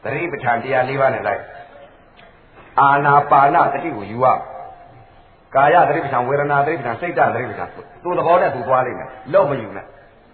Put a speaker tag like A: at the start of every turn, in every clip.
A: တိပဋ္ဌာန်တရား၄ပါးနဲ့လိုက်အာနာပါနတတိကိုယူရကာယသတိပဋ္ဌာန်ဝေဒနာသတိပဋ္ဌာန်စိတ်ဓာတ်သတိပဋ္ဌာန်သူ့သဘောနဲ့သူသွားလိမ့်မယ်လို့မယူနဲ့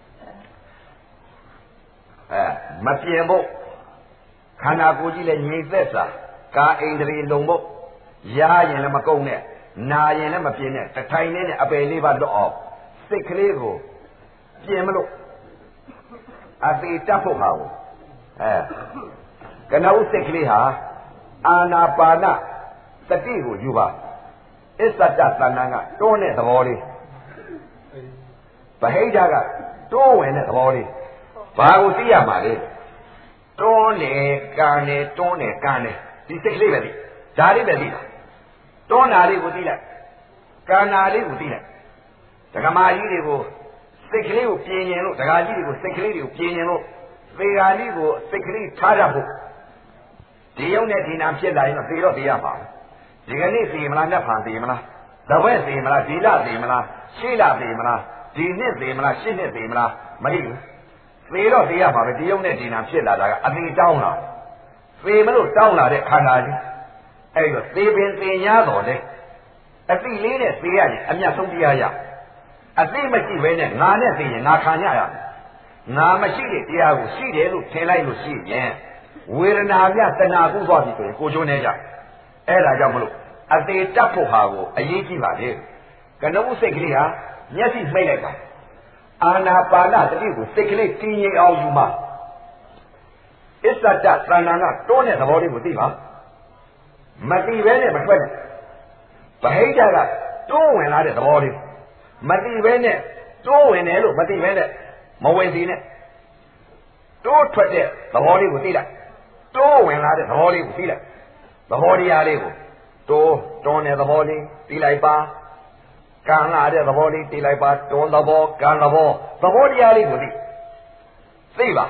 A: မပြင်းဖို့ခန္ဓာကိုယ်ကြီးလည်းငြိမ်သက်စာကာအိန္ဒြေလုံဖို့ရားရင်လည်းမကုန်နဲ့နာရင်လည်းမပြင်းနဲ့တထိုင်နဲ့အပယ်လေးပါလွတ်အောင်စိတ်ကလေးကိုပြင်မလို့အသေးတက်ဖို့ပါဘူးကနဦးစိတ်ကလေးဟာအာနာပါနတတိကိုယူပါအစ္ဆတသဏ္ဍာန်ကတွန်းတဲ့သဘောလေးဗဟိတကတွန်းဝင်တဲ့သဘောလေးဘာကိုသိရမှာလဲတွန်းတယ်ကန်တယ်တွန်းတယ်ကန်တယ်ဒီစိတ်ကလေးပဲသိဒါလေးပဲသိတာတွန်းတာလေးကိုသိလိုက်ကန်တာလေးကိုသိလိုက်ဒကမာကြီးတွေကိုစိတ်ကလေးကိုပြင်းရင်လို့ဒကာကြီးတွေကိုစိတ်ကလေးတွေကိုပြင်းရင်လို့သေဃာလေးကိုစိတ်ကလေးထားရဖို့ဒီယုံနဲ့ဒီနာဖြစ်လာရင်တော့သေတော့သေရပါဒီကနေ့သေမလားနှစ်ဖန်သေမလားတပည့်သေမလားဒီလသေမလားရှေ့လသေမလားဒီနှစ်သေမလားရှစ်နှစ်သေမလားမသိဘူးသေတော့သေရပါပဲဒီယုံနဲ့ဒီနာဖြစ်လာတာကအသေးတောင်းလာသေမလို့တောင်းလာတဲ့ခန္ဓာကြီးအဲ့တော့သေပင်သေ냐တော်လေအသိလေးနဲ့သေရရင်အမြတ်ဆုံးတရားရအသိမရှိဘဲနဲ့ငါနဲ့သေရင်ငါခံရရငါမရှိတဲ့တရားကိုရှိတယ်လို့ထင်လိုက်လို့ရှိရင်ဝေဒနာပြတဏှာကူးသွားပြီဆိုရင်ကိုကျိုးနေကြအဲ့ဒါကြောင့်မလို့အသေးတက်ဖို့ဟာကိုအရေးကြီးပါလေကနဦးစိတ်ကလေးဟာမျက်စိမှိတ်လိုက်ပါအာနာပါနတတိကိုစိတ်ကလေးတည်ငြိမ်အောင်ယူမှာအစ္ဆတသဏ္ဍာန်ကတွန်းတဲ့သဘောလေးကိုသိပါမသိဘဲနဲ့မထွက်နဲ့ဗဟိတကတွန်းဝင်လာတဲ့သဘောလေးမသိဘဲနဲ့တွန်းဝင်တယ်လို့မသိဘဲနဲ့မဝင်စီနဲ့တိုးထွက်တဲ့သဘောလေးကိုသိလိုက်တိုးဝင်လာတဲ့သဘောလေးကိုသိလိုက်သဘောတရားလေးကိုတိုးတွန်းတဲ့သဘောလေးသိလိုက်ပါကန်လာတဲ့သဘောလေးသိလိုက်ပါတွန်းသဘောကန်သဘောသဘောတရားလေးကိုသိပါ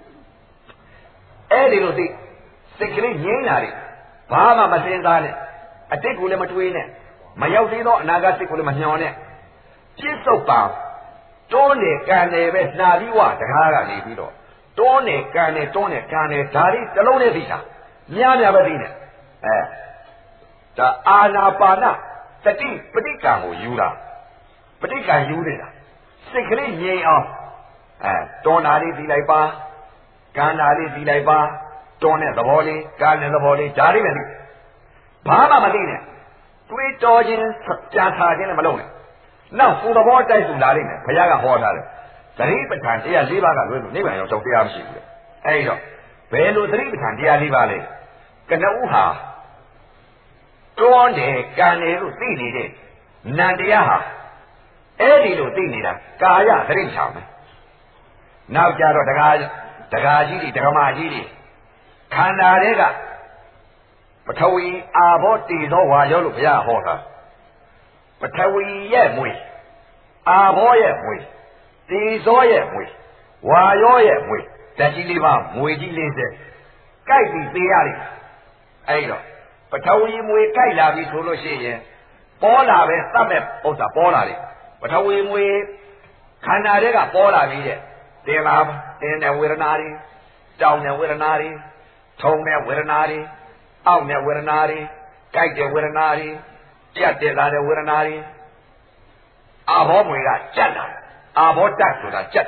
A: အဲ့ဒီလိုသိစိတ်ကလေးငြိမ်းလာတယ်ဘာမှမစင်စားနဲ့အတိတ်ကိုလည်းမတွေးနဲ့မရောက်သေးသောအနာဂတ်စိတ်ကိုလည်းမညှော်နဲ့ပြစ္ဆုတ်ပါတွန်းနေကန်နေပဲနှာပြီးဝတကားကနေပြီးတော့တွန်းနေကန်နေတွန်းနေကန်နေဒါလေးတစ်လုံးနဲ့သိတာများများပဲသိနေဒါအာနာပါနတတိပဋိကံကိုယူတာပဋိကံယူနေတာစိတ်ကလေးငြိမ်အောင်တွန်းတာလေးသိလိုက်ပါကန်တာလေးသိလိုက်ပါတွန်းတဲ့သဘောလေးကန်တဲ့သဘောလေးဒါလေးပဲသိဘာမှမသိနဲ့တွေးတော်ခြင်းကြာထားခြင်းလည်းမလုပ်နဲ့နောက်ကိုယ်သဘောတိုက်စုလာလိမ့်မယ်ဘုရားကဟောထားတယ်သတိပဋ္ဌာန်တရား၄ပါးကလွဲလို့နိဗ္ဗာန်ရောက်တော့တရားမရှိဘူးလေအဲဒီတော့ဘယ်လိုသတိပဋ္ဌာန်တရား၄ပါးလဲကနဦးဟာတွန်းတယ်ကန်တယ်လို့သိနေတဲ့နံတရားဟာအဲ့ဒီလိုသိနေတာကာယသတိပဋ္ဌာန်ပဲနောက်ကြတော့ဒကာကြီးတွေဒကမာကြီးတွေခန္ဓာတွေကပထဝီအာဘောတည်သောဝါရောလို့ဘုရားဟောတာပထဝီရဲ့မွေအာဘောရဲ့မွေတည်သောရဲ့မွေဝါရောရဲ့မွေဓာတ်ကြီးလေးပါမွေကြီး40ကြိုက်ပြီးသေးရတယ်အဲ့တော့ပထဝီမွေကြိုက်လာပြီဆိုလို့ရှိရင်ပေါ်လာပဲသတ်မဲ့ဥစ္စာပေါ်လာတယ်ပထဝီမွေခန္ဓာတွေကပေါ်လာပြီတဲ့တင်လာတင်တဲ့ဝေဒနာတွေတောင်းတဲ့ဝေဒနာတွေထုံတဲ့ဝေဒနာတွေအောက်တဲ့ဝေဒနာတွေကြိုက်တဲ့ဝေဒနာတွေကြက်တဲ့လာတဲ့ဝေဒနာတွေအာဘောမွေကကြက်လာအာဘောတတ်ဆိုတာကြက်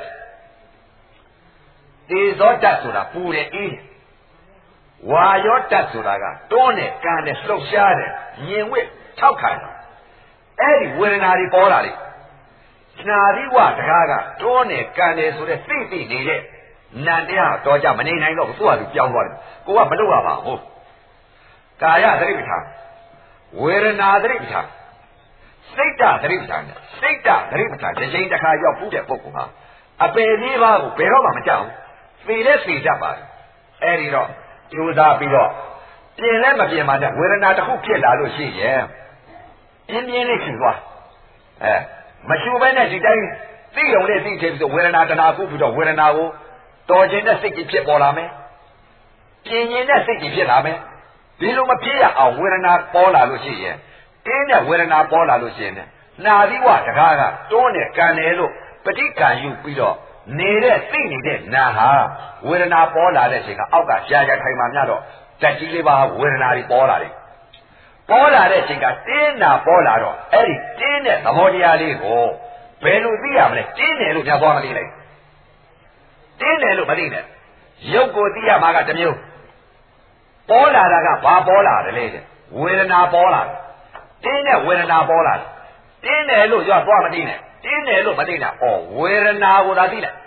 A: တေဇောတတ်ဆိုတာပူတယ်အေးဝါယောတတ်ဆိုတာကတွန်းနဲ့ကန်နဲ့လှုပ်ရှားတယ်ညင်ဝစ်ထောက်ခံတယ်အဲ့ဒီဝေဒနာတွေပေါ်လာလေနာရီဝတကားကတွန်းနဲ့ကန်တယ်ဆိုတဲ့သိသိနေတဲ့နံတရားတော့ကြမနေနိုင်တော့သူ့ဟာသူပြောင်းသွားတယ်ကိုကမလုပ်ရပါဘူးကာယသတိပဋ္ဌာန်ဝေဒနာသတိပဋ္ဌာန်စိတ်ဓာတ်သတိပဋ္ဌာန်စိတ်ဓာတ်သတိပဋ္ဌာန်တစ်ချိန်တစ်ခါရောက်ဘူးတဲ့ပုဂ္ဂိုလ်ဟာအပယ်လေးပါးကိုဘယ်တော့မှမကြောက်ဘူးသေလဲသေတတ်ပါအဲ့ဒီတော့ကြိုးစားပြီးတော့ပြင်လဲမပြင်ပါနဲ့ဝေဒနာတစ်ခုဖြစ်လာလို့ရှိရင်ပြင်းပြင်းလေးရှင်သွားမရှူဘဲနဲ့ဒီတိုင်းသိုံနဲ့သိချင်ပြီးဝေဒနာတဏှာကုပြီးတော့ဝေဒနာကိုတော်ခြင်းတဲ့စိတ်ကြီးဖြစ်ပေါ်လာမယ်ပြင်းရင်တဲ့စိတ်ကြီးဖြစ်လာမယ်ဒီလိုမဖြစ်ရအောင်ဝေဒနာပေါ်လာလို့ရှိရင်အင်းနဲ့ဝေဒနာပေါ်လာလို့ရှိရင်နာသီဝတကားကတွန်းနဲ့ကန်တယ်လို့ပဋိက္ခာယူပြီးတော့နေတဲ့သိနေတဲ့နာဟာဝေဒနာပေါ်လာတဲ့အချိန်ကအောက်ကရှားရှားခိုင်မှများတော့တက်ကြီးလေးပါဝေဒနာတွေပေါ်လာတယ်ပေါ်လာတဲ့အချိန်ကတင်းနာပေါ်လာတော့အဲ့ဒီတင်းတဲ့သဘောတရားလေးကိုဘယ်လိုသိရမလဲတင်းတယ်လို့များသွားမသိလိုက်တင်းတယ်လို့မသိနဲ့ရုပ်ကိုသိရမှာကတစ်မျိုးပေါ်လာတာကဘာပေါ်လာတယ်လဲဝေဒနာပေါ်လာတယ်တင်းတဲ့ဝေဒနာပေါ်လာတယ်တင်းတယ်လို့ပြောသွားမသိနဲ့တင်းတယ်လို့မသိနဲ့ဩဝေဒနာကိုသာသိလိုက်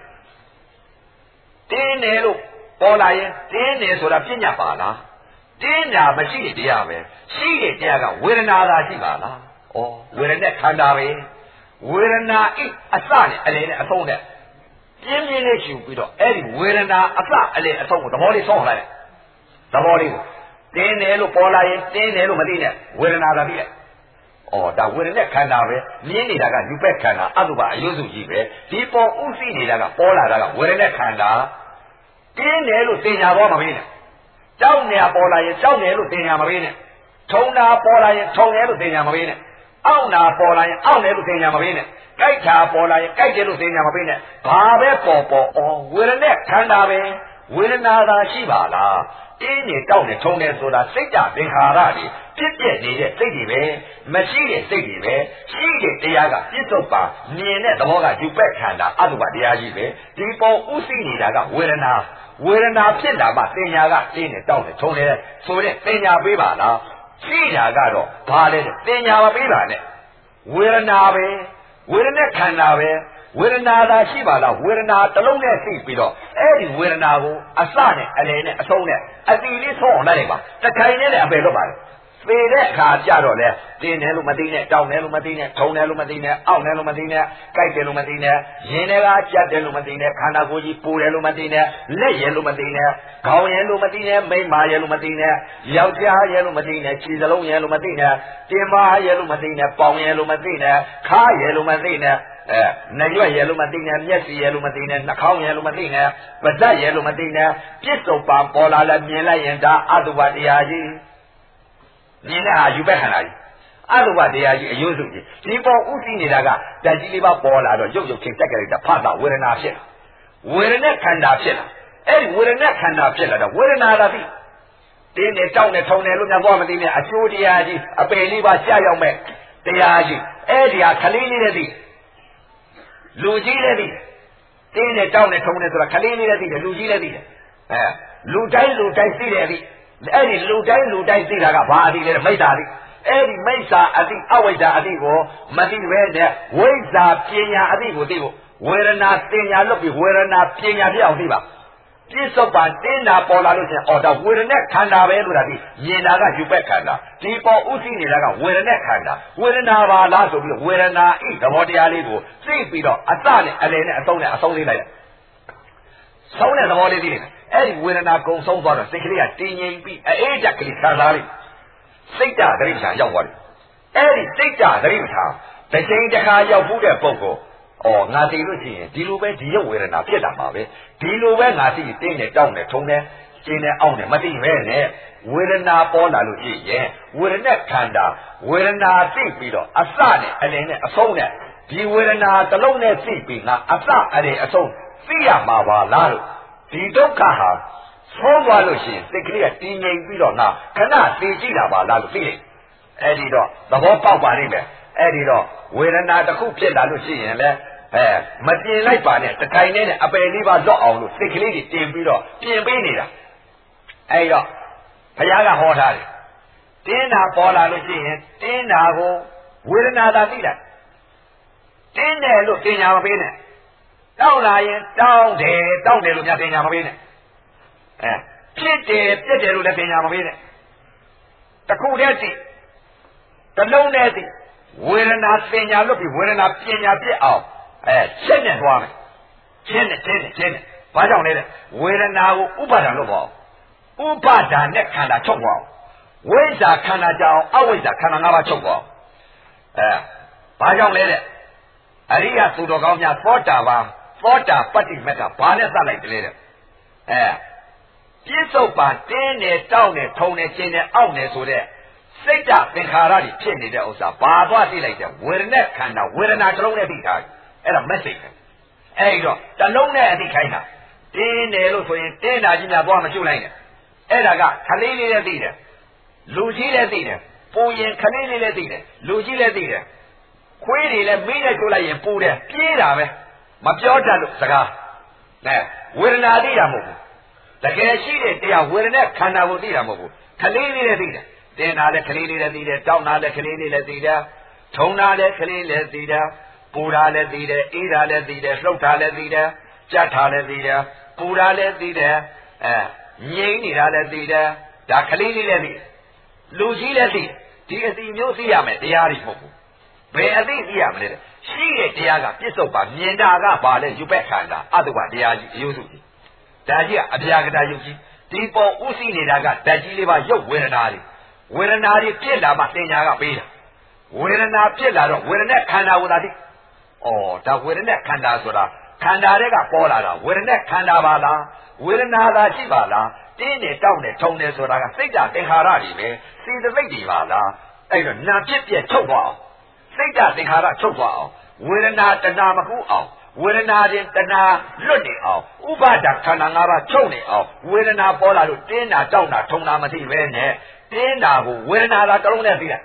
A: တင်းတယ်လို့ပေါ်လာရင်တင်းတယ်ဆိုတာပြညာပါလားတင်းတာမရှိတဲ့တရားပဲရှိတဲ့တရားကဝေဒနာသာရှိပါလားဩဝေဒနာခန္ဓာပဲဝေဒနာဤအစနဲ့အလယ်နဲ့အဆုံးနဲ့ပြင်းပြင်းလေးရှူပြီးတော့အဲ့ဒီဝေဒနာအစအလယ်အဆုံးကိုသဘောလေးဆုံးလိုက်သဘောလေးကိုတင်းတယ်လို့ပေါ်လာရင်တင်းတယ်လို့မသိနဲ့ဝေဒနာသာသိလိုက်ဩဒါဝေဒနာခန္ဓာပဲမြင်နေတာကယူပက်ခန္ဓာအတုပအယုစုကြီးပဲဒီပေါ်ဥသိနေတာကပေါ်လာတာကဝေဒနာခန္ဓာတင်းတယ်လို့သိညာတော့မမေးနဲ့ကြောက်နေပေါ်လာရင်ကြောက်တယ်လို့သိညာမမေးနဲ့ထုံတာပေါ်လာရင်ထုံတယ်လို့သိညာမမေးနဲ့အောင့်တာပေါ်လာရင်အောင့်တယ်လို့သိညာမမေးနဲ့ကြိုက်တာပေါ်လာရင်ကြိုက်တယ်လို့သိညာမမေးနဲ့ဘာပဲပေါ်ဩဝေဒနာခန္ဓာပဲဝေဒနာသာရှိပါလားတင်းနေတောက်နေထုံနေဆိုတာစိတ်ဓာတ်သင်္ခါရတွေပြည့်ပြည့်နေတဲ့စိတ်တွေပဲမရှိတဲ့စိတ်တွေပဲရှိတဲ့တရားကပြစ္ဆုတ်ပါမြင်တဲ့သဘောကယူပက်ခန္ဓာအတုပတရားကြီးပဲဒီပေါ်ဥသိနေတာကဝေဒနာဖြစ်လာမှသင်ညာကတင်းနေတောက်နေထုံနေဆိုတဲ့သင်ညာပေးပါလားရှိတာကတော့ဘာလဲသင်ညာမပေးပါနဲ့ဝေဒနာပဲဝေဒနာခန္ဓာပဲဝေဒနာသာရှိပါလားဝေဒနာတစ်လုံးနဲ့သိပြီးတော့အဲ့ဒီဝေဒနာကိုအစနဲ့အလယ်နဲ့အဆုံးနဲ့အတိလေးဆုံးအောင်လိုက်ပါတခိုင်နဲ့လည်းအပယ်လုပ်ပါလေသေတဲ့အခါကြတော့လေတင်းတယ်လို့မသိနဲ့တောင်းတယ်လို့မသိနဲ့ထုံတယ်လို့မသိနဲ့အောင့်တယ်လို့မသိနဲ့ကြိုက်တယ်လို့မသိနဲ့ရင်တွေကကြက်တယ်လို့မသိနဲ့ခန္ဓာကိုယ်ကြီးပူတယ်လို့မသိနဲ့လက်ရယ်လို့မသိနဲ့ခေါင်းရယ်လို့မသိနဲ့မိန်းမရယ်လို့မသိနဲ့ယောက်ျားရယ်လို့မသိနဲ့ခြေစလုံးရယ်လို့မသိနဲ့တင်ပါရယ်လို့မသိနဲ့ပေါင်ရယ်လို့မသိနဲ့ခါရယ်လို့မသိနဲ့နရွက်ရယ်လို့မသိနဲ့မျက်စိရယ်လို့မသိနဲ့နှာခေါင်းရယ်လို့မသိနဲ့ပါးစပ်ရယ်လို့မသိနဲ့ပြစ္ဆုတ်ပါပေါ်လာလဲမြင်လိုက်ရင်ဒါအတုပတရားကြီးမြင်တဲ့ဟာယူပက်ခန္ဓာကြီးအတုပတရားကြီးအယုစုကြီးဒီပေါ်ဥသိနေတာကဓာတ်ကြီးလေးပါပေါ်လာတော့ရုပ်ချင်းတက်ကလေးတာဖတ်တာဝေဒနာဖြစ်လာဝေဒနာခန္ဓာဖြစ်လာအဲ့ဒီဝေဒနာခန္ဓာဖြစ်လာတော့ဝေဒနာသာသိတင်းနေတောင်းနေထုံနေလို့များသွားမသိနဲ့အကျိုးတရားကြီးအပယ်လေးပါကြာရောက်မဲ့တရားကြီးအဲ့ဒီဟာခလေးလေးနဲ့သိလူကြီးလည်းသိတင်းနေတောင်းနေထုံနေဆိုတာခလေးလေးလည်းသိတယ်လူကြီးလည်းသိတယ်လူတိုင်းသိတယ်သိအဲ့ဒီလူတိုင်းသိတာကဘာအသိလဲမိစ္ဆာသိအဲ့ဒီမိစ္ဆာအသိအဝိဇ္ဇာအသိကိုမသိပဲတဲ့ဝိဇ္ဇာပညာအသိကိုသိဖို့ဝေဒနာသင်ညာလုပ်ပြီးဝေဒနာပညာပြအောင်သိပါပြစ္ဆုတ်ပါတင်းတာပေါ်လာလို့ရှိရင်အော်ဒါဝေဒနာခန္ဓာပဲလို့ဒါသိမြင်တာကယူပက်ခန္ဓာဒီပေါ်ဥသိနေတာကဝေဒနာခန္ဓာဝေဒနာပါလားဆိုပြီးဝေဒနာဤသဘောတရားလေးကိုသိပြီးတော့အစနဲ့အလယ်နဲ့အဆုံးနဲ့အဆုံးလေးလိုက်ဆုံးတဲ့သဘောလေးသိနေအဲ့ဒီဝေဒနာကုံဆုံးသွားတော့စိတ်ကလေးကတင်းငြိမ်ပြီးအေးကြကလေးခံစားလိုက်စိတ်ဓာတ်တိပ္ပာရောက်သွားတယ်အဲ့ဒီစိတ်ဓာတ်တိပ္ပာတစ်ချိန်တစ်ခါရောက်ဘူးတဲ့ပုဂ္ဂိုလ်ငါသိလို့ရှိရင်ဒီလိုပဲဒီရုပ်ဝေဒနာဖြစ်တာပါပဲဒီလိုပဲငါသိတင်းနေတောင်းနေထုံနေကျင်းနေအောင်နေမသိပဲနဲ့ဝေဒနာပေါ်လာလို့ရှိရင်ဝေဒနာခန္ဓာဝေဒနာသိပြီးတော့အစနဲ့အလယ်နဲ့အဆုံးနဲ့ဒီဝေဒနာတစ်လုံးနဲ့သိပြီးငါအစအလယ်အဆုံးသိရမှာပါလားလို့ဒီဒုက္ခဟာဆုံးသွားလို့ရှိရင်စိတ်ကလေးကတည်ငြိမ်ပြီးတော့ငါခဏသိကြည့်တာပါလားလို့သိတယ်အဲ့ဒီတော့သဘောပေါက်ပါလိမ့်မယ်အဲ့ဒီတော့ဝေဒနာတစ်ခုဖြစ်လာလို့ရှိရင်လည်းမတင်လိုက်ပါနဲ့တခိုင်နဲ့အပယ်လေးပါလွတ်အောင်လို့စိတ်ကလေးတွေတင်ပြီးတော့ပြင်ပေးနေတာအဲ့တော့ဘုရားကဟောထားတယ်တင်းတာပေါ်လာလို့ရှိရင်တင်းတာကိုဝေဒနာသာသိလိုက်တင်းတယ်လို့တင်ညာမပေးနဲ့တောင်းလာရင်တောင်းတယ်လို့များတင်ညာမပေးနဲ့ဖြစ်တယ်ပြက်တယ်လို့လည်းတင်ညာမပေးနဲ့တခုတည်းသိတလုံးတည်းသိဝေဒနာတင်ညာလို့ပြီးဝေဒနာပညာပြက်အောင်ချက်နဲ့သွားမယ်ချင်းနဲ့ဘာကြောင့်လဲဝေဒနာကိုဥပါဒံလို့ပေါ့ဥပါဒံနဲ့ခန္ဓာချုပ်သွားအောင်ဝိဇ္ဇာခန္ဓာကြောင့်အဝိဇ္ဇာခန္ဓာ၅ပါးချုပ်သွားအောင်ဘာကြောင့်လဲအရိယသူတော်ကောင်းများသောတာပတ္တိမက္ခဘာနဲ့သတ်လိုက်တယ်လဲပြစ္ဆုတ်ပန်တင်းနေတောင်းနေထုံနေချင်းနေအောက်နေဆိုတဲ့စိတ်ဓာတ်သင်္ခါရတွေဖြစ်နေတဲ့ဥစ္စာဘာသွားသိလိုက်တယ်ဝေဒနာခန္ဓာဝေဒနာတစ်လုံးနဲ့သိထားတယ်အဲ့ဒါမက်ဆေ့ပဲအဲ့တော့တလုံးနဲ့အသိခိုင်းတာတင်းတယ်လို့ဆိုရင်တင်းတာကြီးများသွားမရှုလိုက်နဲ့အဲ့ဒါကခလေးလေးလည်းသိတယ်လူကြီးလည်းသိတယ်ပူရင်ခလေးလေးလည်းသိတယ်လူကြီးလည်းသိတယ်ခွေးတွေလည်းမိနဲ့ကျိုးလိုက်ရင်ပူတယ်ပြေးတာပဲမပြောတတ်လို့စကားဝေဒနာသိတာမဟုတ်ဘူးတကယ်ရှိတဲ့တရားဝေဒနာခန္ဓာကိုသိတာမဟုတ်ဘူးခလေးလေးလည်းသိတယ်တင်းတာလည်းခလေးလေးလည်းသိတယ်တောင်းတာလည်းခလေးလေးလည်းသိတယ်ထုံတာလည်းခလေးလည်းသိတယ်ပူတာလည်းသိတယ်အေးတာလည်းသိတယ်လှုပ်တာလည်းသိတယ်ကြက်တာလည်းသိတယ်ပူတာလည်းသိတယ်ငြိမ်းနေတာလည်းသိတယ်ဒါခလေးလေးလည်းသိလူကြီးလည်းသိဒီအသိမျိုးသိရမယ်တရားတွေမဟုတ်ဘူးဘယ်အသိသိရမလဲရှိတဲ့တရားကပြစ္ဆုတ်ပါမြင်တာကပါလဲယူပက်ခန္ဓာအတုပတရားကြီးအယုစုကြီးဒါကြီးကအပြာကတာယုတ်ကြီးဒီပေါ်ဥသိနေတာကဓာတ်ကြီးလေးပါရုပ်ဝေဒနာတွေပြစ်လာမှသင်ညာကပေးတာဝေဒနာပြစ်လာတော့ဝေဒနာခန္ဓာကိုသာသိဒါဝေဒနာခန္ဓာဆိုတာခန္ဓာတွေကပေါ်လာတာဝေဒနာခန္ဓာပါလားဝေဒနာသာရှိပါလားတင်းနေတောက်နေထုံနေဆိုတာကစိတ်ဓာတ်သင်္ခါရတွေပဲစေတသိက်တွေပါလားအဲ့တော့နာပြစ်ပြက်ချုပ်သွားအောင်စိတ်ဓာတ်သင်္ခါရချုပ်သွားအောင်ဝေဒနာတဏမကူအောင်ဝေဒနာတင်တဏလွတ်နေအောင်ဥပါဒခန္ဓာ၅ပါးချုပ်နေအောင်ဝေဒနာပေါ်လာလို့တင်းတာတောက်တာထုံတာမသိပဲနဲ့တင်းတာကိုဝေဒနာသာတစ်လုံးနဲ့သိလိုက်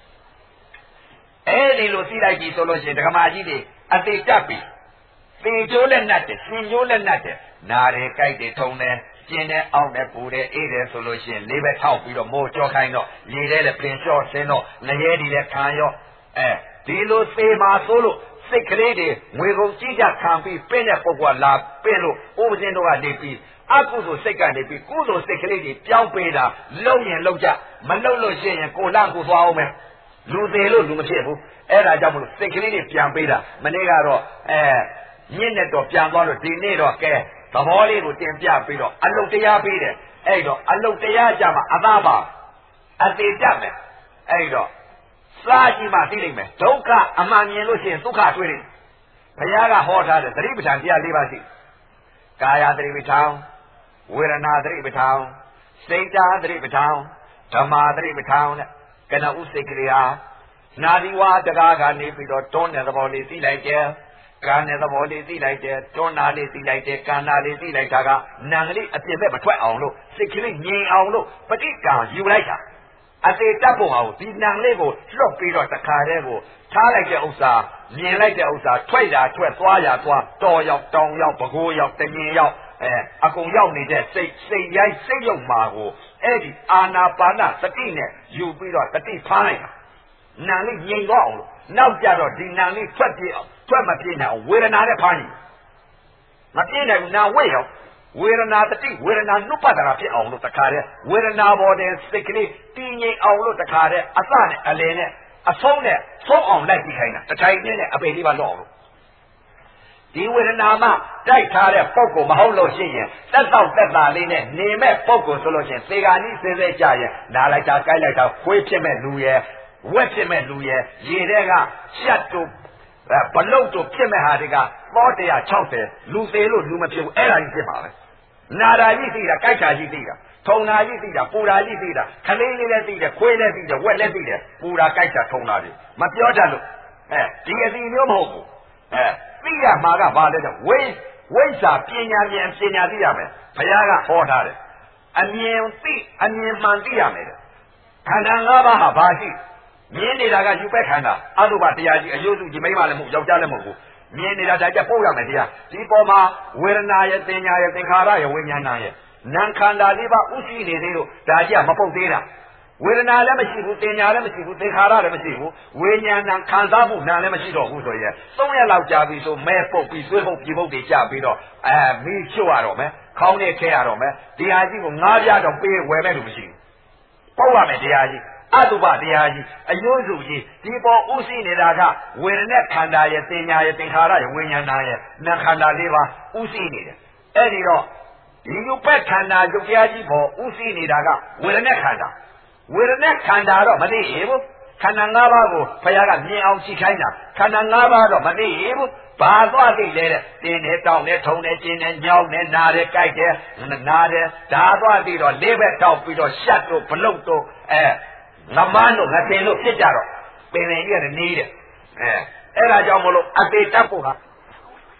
A: အဲ့ဒီလိုသိလိုက်ပြီဆိုလို့ရှိရင်ဓမ္မကြီးတွေအသေးတက်ပြီသေကျိုးလက်နတ်တယ်ရှင်ကျိုးလက်နတ်တယ်နာတယ်ကြိုက်တယ်ထုံတယ်ကျင်တယ်အောင့်တယ်ပူတယ်အေးတယ်ဆိုလို့ရှိရင်လေးပဲထောက်ပြီးတော့မိုးကြောခိုင်းတော့ရေထဲလည်းပင်လျှော့ဆင်းတော့ငရဲဒီလည်းခံရောဒီလိုသေမာဆိုလို့စိတ်ကလေးတွေငွေကုန်ကြီးကြခံပြီးပင့်တဲ့ပုဂ္ဂိုလ်လာပင့်လို့ဥပဇင်းတို့ကနေပြီးအကုသိုလ်စိတ်ကနေပြီးကုသိုလ်စိတ်ကလေးတွေပြောင်းပေးတာလုံရင်လုံကြမလုံလို့ရှိရင်ကိုလန့်ကိုသွားအောင်မယ်လူသေးလို့လူမဖြစ်ဘူးအဲ့ဒါကြောင့်မလို့စိတ်ကလေးတွေပြန်ပေးတာမနေ့ကတော့ညစ်နဲ့တော့ပြန်သွားလို့ဒီနေ့တော့ကဲသဘောလေးကိုတင်ပြပြီးတော့အလုတ်တရားပေးတယ်အဲ့တော့အလုတ်တရားကြမှာအသာပါအသေးတတ်မယ်အဲ့တော့စားကြည့်မှသိလိမ့်မယ်ဒုက္ခအမှန်မြင်လို့ရှိရင်ဒုက္ခတွေ့တယ်ဘုရားကဟောထားတယ်သတိပဋ္ဌာန်တရား၄ပါးရှိကာယသတိပဋ္ဌာန်ဝေဒနာသတိပဋ္ဌာန်စိတ်ဓာတ်သတိပဋ္ဌာန်ဓမ္မသတိပဋ္ဌာန်နဲ့ကနဥစိတ်ကလေးဟာနာဒီဝါတကားကနေပြီးတော့တွန်းတဲ့သဘောလေးသိလိုက်တယ်ကံတဲ့သဘောလေးသိလိုက်တယ်တွန်းတာလေးသိလိုက်တယ်ကံတာလေးသိလိုက်တာကနံကလေးအပြစ်မဲ့မထွက်အောင်လို့စိတ်ကလေးငြိမ်အောင်လို့ပဋိက္ခာယူလိုက်တာအသေးတက်ဖို့အောင်ဒီနံလေးကိုလွတ်ပြီးတော့တခါတည်းကိုထားလိုက်တဲ့ဥစ္စာမြင်လိုက်တဲ့ဥစ္စာထွက်တာထွက်သွားရသွားတော်ရောက်တောင်ရောက်ပကိုးရောက်တငင်ရောက်အကုန်ရောက်နေတဲ့စိတ်ရိုက်စိတ်ယုံမှာကိုအဲ့ဒီအာနာပါနသတိနဲ့ယူပြီးတော့တတိဖားလိုက်တာနံလေးငြိမ်သွားအောင်လို့နောက်ကြတော့ဒီနံလေးထွက်ပြေးအောင်ထွက်မပြေးနိုင်အောင်ဝေဒနာနဲ့ဖားနေမပြေးနိုင်ဘူးနာဝိရောဝေဒနာတတိဝေဒနာနုပဒနာဖြစ်အောင်လို့တခါတည်းဝေဒနာပေါ်တဲ့စိတ်ကလေးတည်ငြိမ်အောင်လို့တခါတည်းအစနဲ့အလယ်နဲ့အဆုံးနဲ့ဆုံးအောင်လိုက်ပြီးခိုင်းတာတထိုင်နဲ့အပေလေးပါတော့အောင်လို့ဒီဝေဒနာမှတိုက်ထားတဲ့ပုဂ္ဂိုလ်မဟုတ်လို့ရှိရင်တက်တော့တက်တာလေးနဲ့နေမဲ့ပုဂ္ဂိုလ်ဆိုလို့ရှိရင်သေဂာနီးစဲစဲကြရင်နားလိုက်တာကြိုက်လိုက်တာခွေးဖြစ်မဲ့လူရဲ့ဝက်ဖြစ်မဲ့လူရဲ့ရေထဲကရှက်တို့ဘလုတ်တို့ဖြစ်မဲ့ဟာတွေကသော160လူသေးလို့လူမဖြစ်ဘူးအဲ့ဒါကြီးဖြစ်ပါပဲနာတာကြီးသိတာကြိုက်တာကြီးသိတာထုံတာကြီးသိတာပူတာကြီးသိတာခလေးလေးလည်းသိတယ်ခွေးလည်းသိတယ်ဝက်လည်းသိတယ်ပူတာကြိုက်တာထုံတာကြီးမပြောတတ်လို့ဒီအစီမျိုးမဟုတ်ဘူးသိရမှာကဘာလဲဆိုဝိဇ္ဇာပညာသိရမယ်ဘုရားကဟောထားတယ်အမြင်မှန်သိရမယ်ခန္ဓာ၅ပါးဟာဘာရှိမြင်နေတာကယူပက်ခန္ဓာအတုပတရားကြီးအယုစုကြီးမိမလည်းမဟုတ်ယောက်ျားလည်းမဟုတ်ဘူးမြင်နေတာဒါကြပို့ရမယ်တရားဒီပေါ်မှာဝေဒနာရဲ့သင်ညာရဲ့သင်္ခါရရဲ့ဝိညာဏရဲ့နာခန္ဓာလေးပါဥရှိနေသေးလို့ဒါကြမပုတ်သေးတာဝေဒနာလည်းမရှိဘူးသင်ညာလည်းမရှိဘူးသင်္ခါရလည်းမရှိဘူးဝိညာဏခံစားမှုနာလည်းမရှိတော့ဘူးဆိုရင်3ရက်လောက်ကြာပြီဆိုမဲပုတ်ပြီးသွေးပုတ်ပြေပုတ်တွေကြာပြီးတော့မီးချွတ်ရတော့မယ်ခေါင်းနဲ့ခဲရတော့မယ်တရားကြီးကို9ပြားတော့ပေးဝယ်မဲ့လို့မရှိဘူးပုတ်ရမယ်တရားကြီးအတုပတရားကြီးအယုစုကြီးဒီပေါ်ဥသိနေတာကဝေဒနာခန္ဓာရဲ့သင်ညာရဲ့သင်္ခါရရဲ့ဝိညာဏရဲ့နာခန္ဓာလေးပါဥသိနေတယ်အဲ့ဒီတော့ဒီယုပက်ခန္ဓာယုတ်တရားကြီးပေါ်ဥသိနေတာကဝေဒနာခန္ဓာတော့မသိရဘူးခန္ဓာ၅ပါးကိုဘုရားကမြင်အောင်ကြည့်ခိုင်းတာခန္ဓာ၅ပါးတော့မသိရဘူးဘာသွားသိလဲတဲ့တင်းနဲ့တောင်းနဲ့ထုံနဲ့ကျင်းနဲ့ညောင်းနဲ့နာတယ်ကြိုက်တယ်နာတယ်ဒါသွားသိတော့လေးဘက်တောက်ပြီးတော့ရှက်တို့ဘလုတ်တို့ငမန်းတို့ငသင်တို့ဖြစ်ကြတော့ပင်ပင်ကြီးကနေတယ်အဲ့ဒါကြောင့်မလို့အသေးတက်ဖို့ဟာ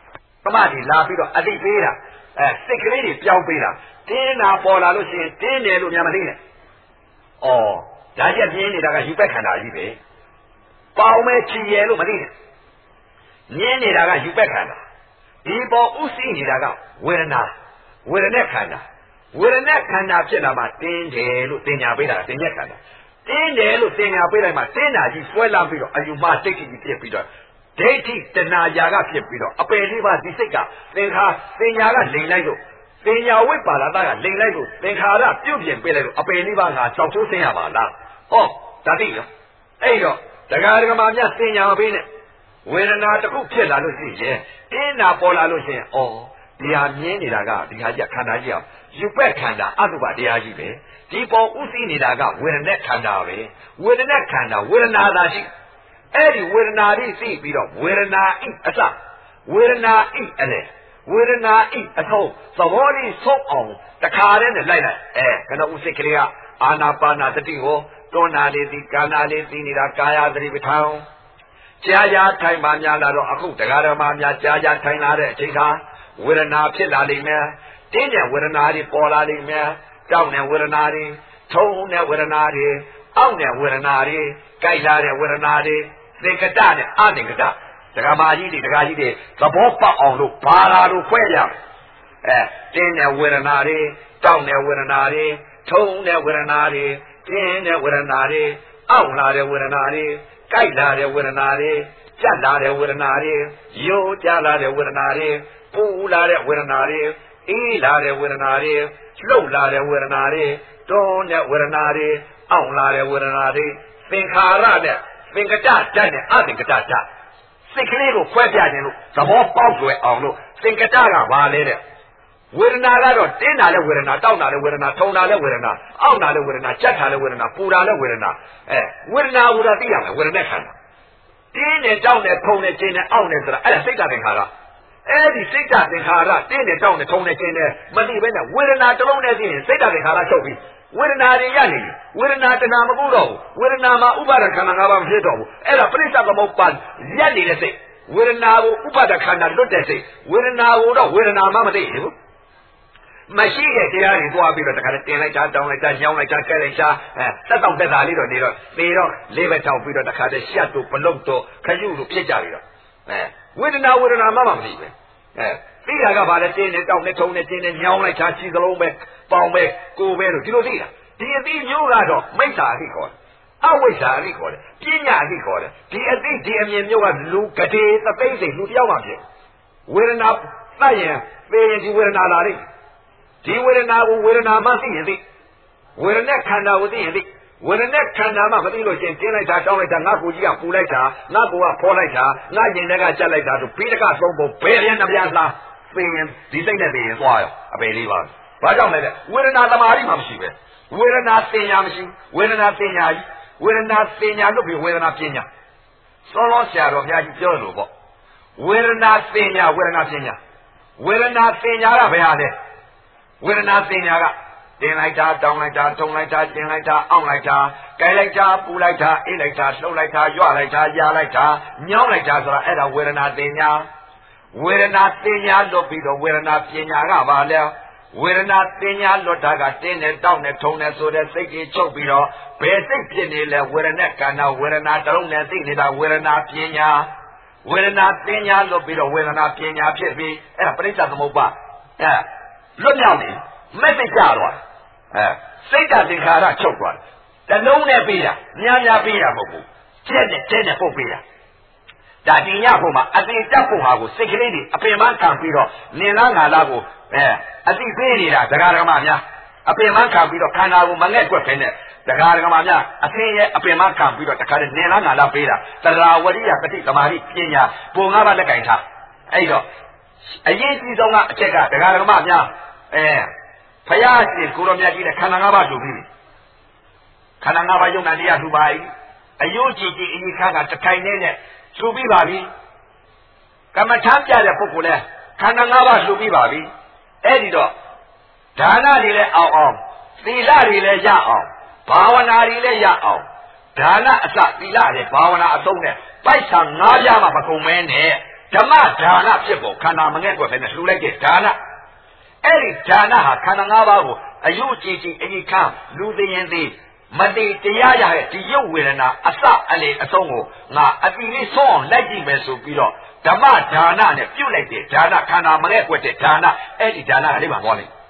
A: ဒီလာပြီးတော့အတိပေးတာစိတ်ကလေးတွေပြောင်းပေးတာတင်းတာပေါ်လာလို့ရှိရင်တင်းတယ်လို့များမသိနဲ့ဩဒါချက်ပြင်းနေတာကယူပက်ခန္ဓာကြီးပဲပေါင်းမဲ့ချီရယ်လို့မသိနဲ့ညင်းနေတာကယူပက်ခန္ဓာဒီပေါ်ဥသိနေတာကဝေဒနာခန္ဓာဖြစ်လာမှတင်းတယ်လို့သင်ညာပေးတာသင်ညာခန္ဓာတင်းတယ်လို့သင်ညာပေးလိုက်မှတင်းတာကြီးဆွဲလာပြီးတော့အယူမဒိဋ္ဌိကြီးဖြစ်ပြီးတော့ဒိဋ္ဌိတဏှာယာကဖြစ်ပြီးတော့အပယ်လေးပါးဒီစိတ်ကသင်္ညာကလိန်လိုက်လို့သင်ညာဝိပါဒတာကလိန်လိုက်လို့သင်္ခါရပြုတ်ပြင်ပေးလိုက်လို့အပယ်လေးပါးကကြောက်ချိုးဆင်းရပါလားဟောဒါသိရောအဲ့တော့တရားဓမ္မများသင်ညာမပေးနဲ့ဝေဒနာတစ်ခုဖြစ်လာလို့ရှိရင်တင်းတာပေါ်လာလို့ရှိရင်ဒီဟာမြင်နေတာကဒီဟာကြီးခန္ဓာကြီးအောင်ယူပက်ခန္ဓာအတုပတရားကြီးပဲဒီပေါ်ဥသိနေတာကဝေဒနာခန္ဓာပဲဝေဒနာခန္ဓာဝေဒနာသာရှိအဲ့ဒီဝေဒနာကြီးသိပြီးတော့ဝေဒနာဤအစဝေဒနာဤအလေဝေဒနာဤအဆုံးသဘောလေးဆုံးအောင်တခါတည်းနဲ့လိုက်ခဏဥစိတ်ကလေးကအာနာပါနာတတိဟောတွန်းနာလေးဒီကာနာလေးသိနေတာကာယသတိပဋ္ဌာန်ကြာထိုင်မှများလာတော့အခုတရားဓမ္မများကြာထိုင်လာတဲ့အချိန်ခါဝေဒနာဖြစ်လာလိမ့်မယ်တင်းတဲ့ဝေဒနာတွေပေါ်လာလိမ့်မယ်ကြောက်တဲ့ဝေဒနာတွေထုံတဲ့ဝေဒနာတွေအောင့်တဲ့ဝေဒနာတွေကြိုက်လာတဲ့ဝေဒနာတွေသင်္ကတနဲ့အသင်္ကတတရားမာကြီးတွေတရားကြီးတွေသဘောပေါက်အောင်လို့ဘာသာလို့ခွဲရတင်းတဲ့ဝေဒနာတွေတောက်တဲ့ဝေဒနာတွေထုံတဲ့ဝေဒနာတွေတင်းတဲ့ဝေဒနာတွေအောင့်လာတဲ့ဝေဒနာတွေကြိုက်လာတဲ့ဝေဒနာတွေကြက်လာတဲ့ဝေဒနာတွေရိုးကြလာတဲ့ဝေဒနာတွေပူလာတဲ့ဝေဒနာတွေအေးလာတဲ့ဝေဒနာတွေလှုပ်လာတဲ့ဝေဒနာတွေတွန်းတဲ့ဝေဒနာတွေအောင့်လာတဲ့ဝေဒနာတွေသင်္ခါရနဲ့သင်္ကတတတ်နဲ့အသင်္ကတတတ်စိတ်ကလေးကိုခွဲပြခြင်းလို့သဘောပေါက်ကြွယ်အောင်လို့သင်္ကတကဘာလဲတဲ့ဝေဒနာကတော့တင်းတာလည်းဝေဒနာတောက်တာလည်းဝေဒနာထုံတာလည်းဝေဒနာအောင့်တာလည်းဝေဒနာကြက်တာလည်းဝေဒနာပူတာလည်းဝေဒနာဝေဒနာကိုသိရမယ်ဝေဒနာခန္ဓာတင်းနဲ့တောက်နဲ့ထုံနဲ့ကျင်းနဲ့အောင့်နဲ့ဆိုတာအဲ့ဒါစိတ်တသင်္ခါရအဲ့ဒီစိတ်တသင်္ခါရတင်းနဲ့တောက်နဲ့ထုံနဲ့ကျင်းနဲ့မသိဘဲနဲ့ဝေဒနာတစ်လုံးနဲ့သိရင်စိတ်တသင်္ခါရချုပ်ပြီးဝေဒနာတွေရနေပြီဝေဒနာတဏှာမကူတော့ဘူးဝေဒနာမှာဥပါဒခန္ဓာ၅ပါးမဖြစ်တော့ဘူးအဲ့ဒါပရိစ္ဆေသမုပ္ပါရက်နေတဲ့စိတ်ဝေဒနာကိုဥပါဒခန္ဓာလွတ်တဲ့စိတ်ဝေဒနာကိုတော့ဝေဒနာမှမသိဘူးမရှိတဲ့တရားတွေသွားပြီးတော့တခါတင်လိုက်တာတောင်းလိုက်တာညောင်းလိုက်တာကဲလိုက်တာတက်တော့တက်တာလေးတော့နေတော့သေတော့လေးပဲတောက်ပြီးတော့တခါတည်းရှက်တို့ဘလုတ်တို့ခရုတို့ဖြစ်ကြပြီတော့ဝေဒနာမှမသိပဲသိတာကဘာလဲတင်းနဲ့တောက်နဲ့ထုံနဲ့တင်းနဲ့ညောင်းလိုက်တာခြေစလုံးပဲပေါင်ပဲကိုယ်ပဲလို့ဒီလိုသိတာဒီအသိမျိုးကတော့မိစ္ဆာအသိခေါ်တယ်အဝိဇ္ဇာအသိခေါ်တယ်ပညာအသိခေါ်တယ်ဒီအသိဒီအမြင်မျိုးကလူကတိသပိတ်စိတ်လူတယောက်မှဖြစ်ဝေဒနာသတ်ရင်သေရင်ဒီဝေဒနာလာလိမ့်ဒီဝေဒနာကိုဝေဒနာမှသိရင်သိဝေဒနာခန္ဓာကိုသိရင်သိဝေဒနာခန္ဓာမှမသိလို့ချင်းတင်းလိုက်တာတောင်းလိုက်တာငါကိုကြီးကပူလိုက်တာငါကိုကဖော်လိုက်တာငါရင်ထဲကကြက်လိုက်တာဆိုပြီးတကသုံးဖို့ဘယ်ပြန်နှပြလားသိရင်ဒီစိတ်နဲ့သိရင်သွားရောအပေလေးပါဘာကြောင့်လဲဝေဒနာသမာဓိမှမရှိပဲဝေဒနာသင်ညာမရှိဝေဒနာသင်ညာကြီးဝေဒနာသင်ညာလို့ပြီးဝေဒနာပညာစောစောဆရာတော်ဘုရားကြီးပြောလို့ပေါ့ဝေဒနာသင်ညာဝေဒနာပညာဝေဒနာသင်ညာကဘယ်ဟာလဲဝေဒနာသင်ညာကတင်လိုက်တာတောင်းလိုက်တာထုံလိုက်တာကျင်လိုက်တာအောင့်လိုက်တာကြိုက်လိုက်တာပူလိုက်တာအေးလိုက်တာလှုပ်လိုက်တာရွလိုက်တာယာလိုက်တာညောင်းလိုက်တာဆိုတာအဲ့ဒါဝေဒနာသင်ညာဝေဒနာသင်ညာလို့ပြီးတော့ဝေဒနာပညာကဘာလဲဝေဒနာသင်ညာလွတ်တာကတင်းနဲ့တောက်နဲ့ထုံနဲ့ဆိုတဲ့စိတ်ကြီးချုပ်ပြီးတော့ဘယ်စိတ်ဖြစ်နေလဲဝေဒနာကံနာဝေဒနာတလုံးနဲ့သိနေတာဝေဒနာပညာဝေဒနာသင်ညာလွတ်ပြီးတော့ဝေဒနာပညာဖြစ်ပြီးအဲ့ဒါပရိစ္ဆေသမုပ္ပါလွတ်မြောက်နေမဲ့သိကြတော့စိတ်ဓာတ်သင်္ခါရချုပ်သွားတယ်တလုံးနဲ့ပေးတာများပေးတာမဟုတ်ဘူးကျက်နဲ့တဲနဲ့ပုတ်ပေးတာဒါဒီညဖို့မှာအသိတက်ဖို့ဟာကိုစိတ်ကလေးတွေအပင်ပန်းခံပြီးတော့နင်လားငါလားကိုအသိပေးနေတာဒကာဒကမများအပင်ပန်းခံပြီးတော့ခန္ဓာကိုမငဲ့ကွက်ဖ ೇನೆ ဒကာဒကမများအသိရဲ့အပင်ပန်းခံပြီးတော့တခါတည်းနင်လားငါလားပေးတာသရဝရိယပฏิသမာဓိပညာပုံငါးပါးလက်ကင်ထားအဲ့တော့အရေးကြီးဆုံးကအချက်ကဒကာဒကမများဖယားရှင်ကိုရောမြတ်ကြီးနဲ့ခန္ဓာ၅ပါးလှူပြီးပြီခန္ဓာ၅ပါးယုံနာတရားလှူပါ၏အယုတ်ကြည်ကြည်အကြီးခါကတခိုင်နဲ့လှူပြီးပါပြီကမ္မထမ်းပြတဲ့ပုဂ္ဂိုလ်လဲခန္ဓာ၅ပါးလှူပြီးပါပြီအဲ့ဒီတော့ဒါနတွေလည်းအောင်သီလတွေလည်းရအောင်ဘာဝနာတွေလည်းရအောင်ဒါနအစသီလနဲ့ဘာဝနာအဆုံးနဲ့ပိုက်ဆံ၅ပြားမှမကုန်မဲနဲ့ဓမ္မဒါနဖြစ်ဖို့ခန္ဓာမငဲ့ကွယ်ပဲနဲ့လှူလိုက်တဲ့ဒါနအဲ့ဒီဒါနဟာခန္ဓာ၅ပါးကိုအယုကြည်ကြည်အိခါလူသိရင်သိမတိတရားရတဲ့ဒီရုပ်ဝေဒနာအစအလေအဆုံးကိုငါအတိလေးဆုံးအောင်လိုက်ကြည့်မယ်ဆိုပြီးတော့ဓမ္မဒါနနဲ့ပြုတ်လိုက်တဲ့ဒါနခန္ဓာမငဲ့ကွယ်တဲ့ဒါနအဲ့ဒီဒါနကလေးပါသွားလိမ့်